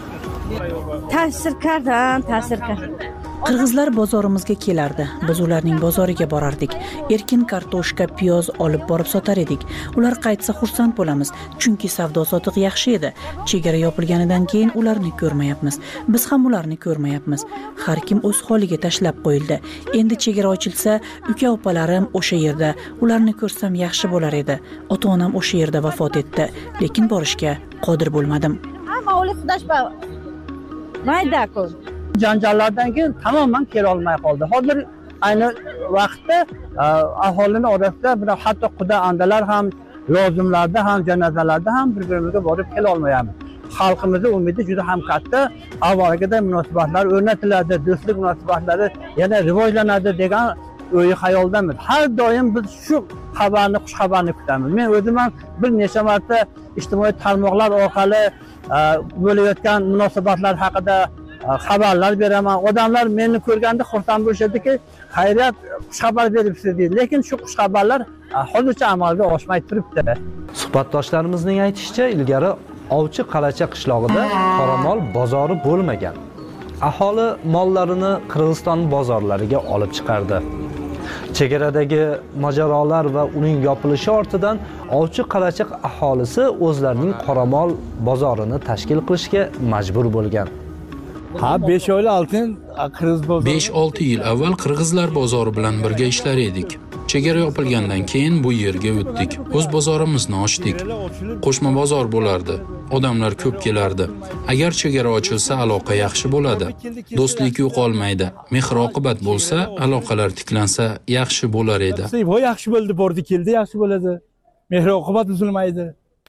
Ta'sir qilgan, ta'sir qilgan. Qirg'izlar bozorimizga kelardi. Biz ularning bozoriga borardik. Erkin kartoshka, piyoz olib borib sotar edik. Ular qaytsa xursand bo'lamiz, chunki savdo sotiq yaxshi edi. Chegara yopilganidan keyin ularni ko'rmayapmiz. Biz ham ularni ko'rmayapmiz. Har kim o'z holiga tashlab qo'yildi. Endi chegara ochilsa, uka-opalarim o'sha yerda. Ularni ko'rsam yaxshi bo'lar edi. Ota-onam o'sha yerda vafot etdi, lekin borishga qodir bo'lmadim. Hamma o'lik xudashba. Mayda-ku. Janjallardan keyin tamoman kela olmay qoldi. Hozir ayni vaqtda aholining orasida bir hatto quda andalar ham, lozimlarda ham, janozalarda ham bir-birimizga borib kela olmayapmiz. Xalqimizning umidi juda ham katta. Avvalgiday munosabatlar o'rnatiladi, do'stlik munosabatlari yana rivojlanadi degan o'y xayoldamiz. Har doim biz shu xabarni, xush xabarni kutamiz. Men o'zim ham bir necha marta ijtimoiy tarmoqlar orqali bo'layotgan munosabatlar haqida xabarlar beraman. Odamlar meni ko'rganda xursand bo'lishadiki, xayriyat, xush xabar beribsiz deydi. Lekin shu xush xabarlar hozircha amalga oshmay turibdi. Suhbatdoshlarimizning aytishicha, ilgari Ovchi Qalacha qishlog'ida qoramol bozori bo'lmagan. Aholi mollarini Qirg'iziston bozorlariga olib chiqardi. Chegaradagi mojarolar va uning yopilishi ortidan Ovchi Qalacha aholisi o'zlarining qoramol bozorini tashkil qilishga majbur bo'lgan. Ha, besh oy oldin Qirg'iz bozori. besh olti yil avval Qirg'izlar bozori bilan birga ishlar edik. Chegara yopilgandan keyin bu yerga o'tdik. O'z bozorimizni ochdik. Qo'shma bozor bo'lardi. Odamlar ko'p kelardi. Agar chegara ochilsa, aloqa yaxshi bo'ladi. Do'stlik yo'qolmaydi. Mehr-oqibat bo'lsa, aloqalar tiklansa yaxshi bo'lar edi. Bu yaxshi bo'ldi, bordi, keldi, yaxshi bo'ladi. Mehr-oqibat uzilmaydi.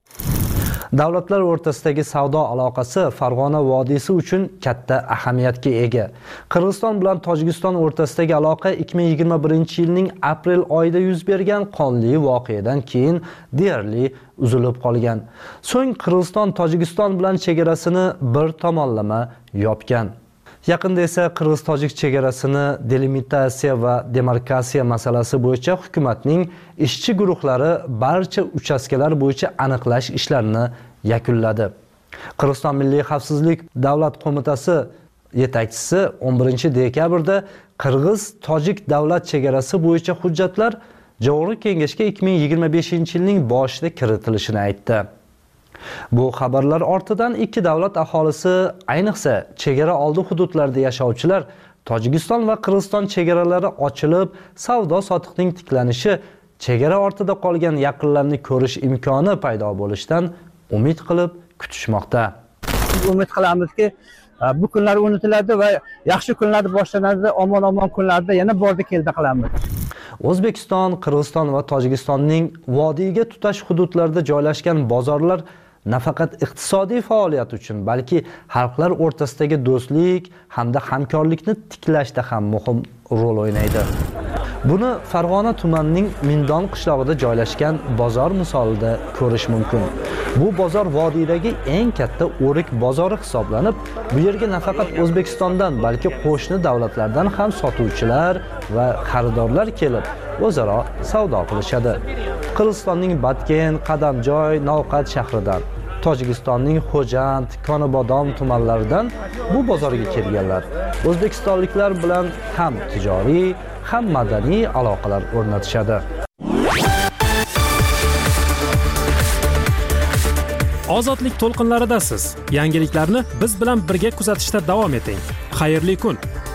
Davlatlar o'rtasidagi savdo aloqasi Farg'ona vodiysi uchun katta ahamiyatga ega. Qirg'iziston bilan Tojikiston o'rtasidagi aloqa ikki ming yigirma birinchi yilning aprel oyida yuz bergan qonli voqeadan keyin deyarli uzilib qolgan. So'ng Qirg'iziston Tojikiston bilan chegarasini bir tomonlama yopgan. Yaqinda esa qirg'iz-tojik chegarasini delimitatsiya va demarkatsiya masalasi bo'yicha hukumatning ishchi guruhlari barcha uchastkalar bo'yicha aniqlash ishlarini yakunladi. Qirg'iziston Milliy xavfsizlik davlat qo'mitasi yetakchisi o'n birinchi dekabrda qirg'iz-tojik davlat chegarasi bo'yicha hujjatlar Joriy kengashga ikki ming yigirma beshinchi yilning boshida kiritilishini aytdi. Bu xabarlar ortidan ikki davlat aholisi, ayniqsa chegara oldi hududlarda yashovchilar Tojikiston va Qirg'iziston chegaralari ochilib, savdo-sotiqning tiklanishi, chegara ortida qolgan yaqinlarni ko'rish imkoni paydo bo'lishidan umid qilib kutishmoqda. Umid qilamizki, bu kunlar unutiladi va yaxshi kunlar boshlanadi, omon-omon kunlarda yana bordi keldi qilamiz. O'zbekiston, Qirg'iziston va Tojikistonning vodiyga tutash hududlarida joylashgan bozorlar nafaqat iqtisodiy faoliyat uchun, balki xalqlar o'rtasidagi do'stlik hamda hamkorlikni tiklashda ham muhim rol o'ynaydi. Buni Farg'ona tumanining Mindon qishlog'ida joylashgan bozor misolida ko'rish mumkin. Bu bozor vodiydagi eng katta o'rik bozori hisoblanib, bu yerga nafaqat O'zbekistondan, balki qo'shni davlatlardan ham sotuvchilar va xaridorlar kelib, o'zaro savdo qilishadi. Qirg'izistonning Batken, Qadamjoy, Navqat shahridan, Tojikistonning Xo'jand, Konobodom tumanlaridan bu bozorga kelganlar o'zbekistonliklar bilan ham tijoriy, ham madaniy aloqalar o'rnatishadi. Ozodlik to'lqinlaridasiz. Yangiliklarni biz bilan birga kuzatishda davom eting. Xayrli kun.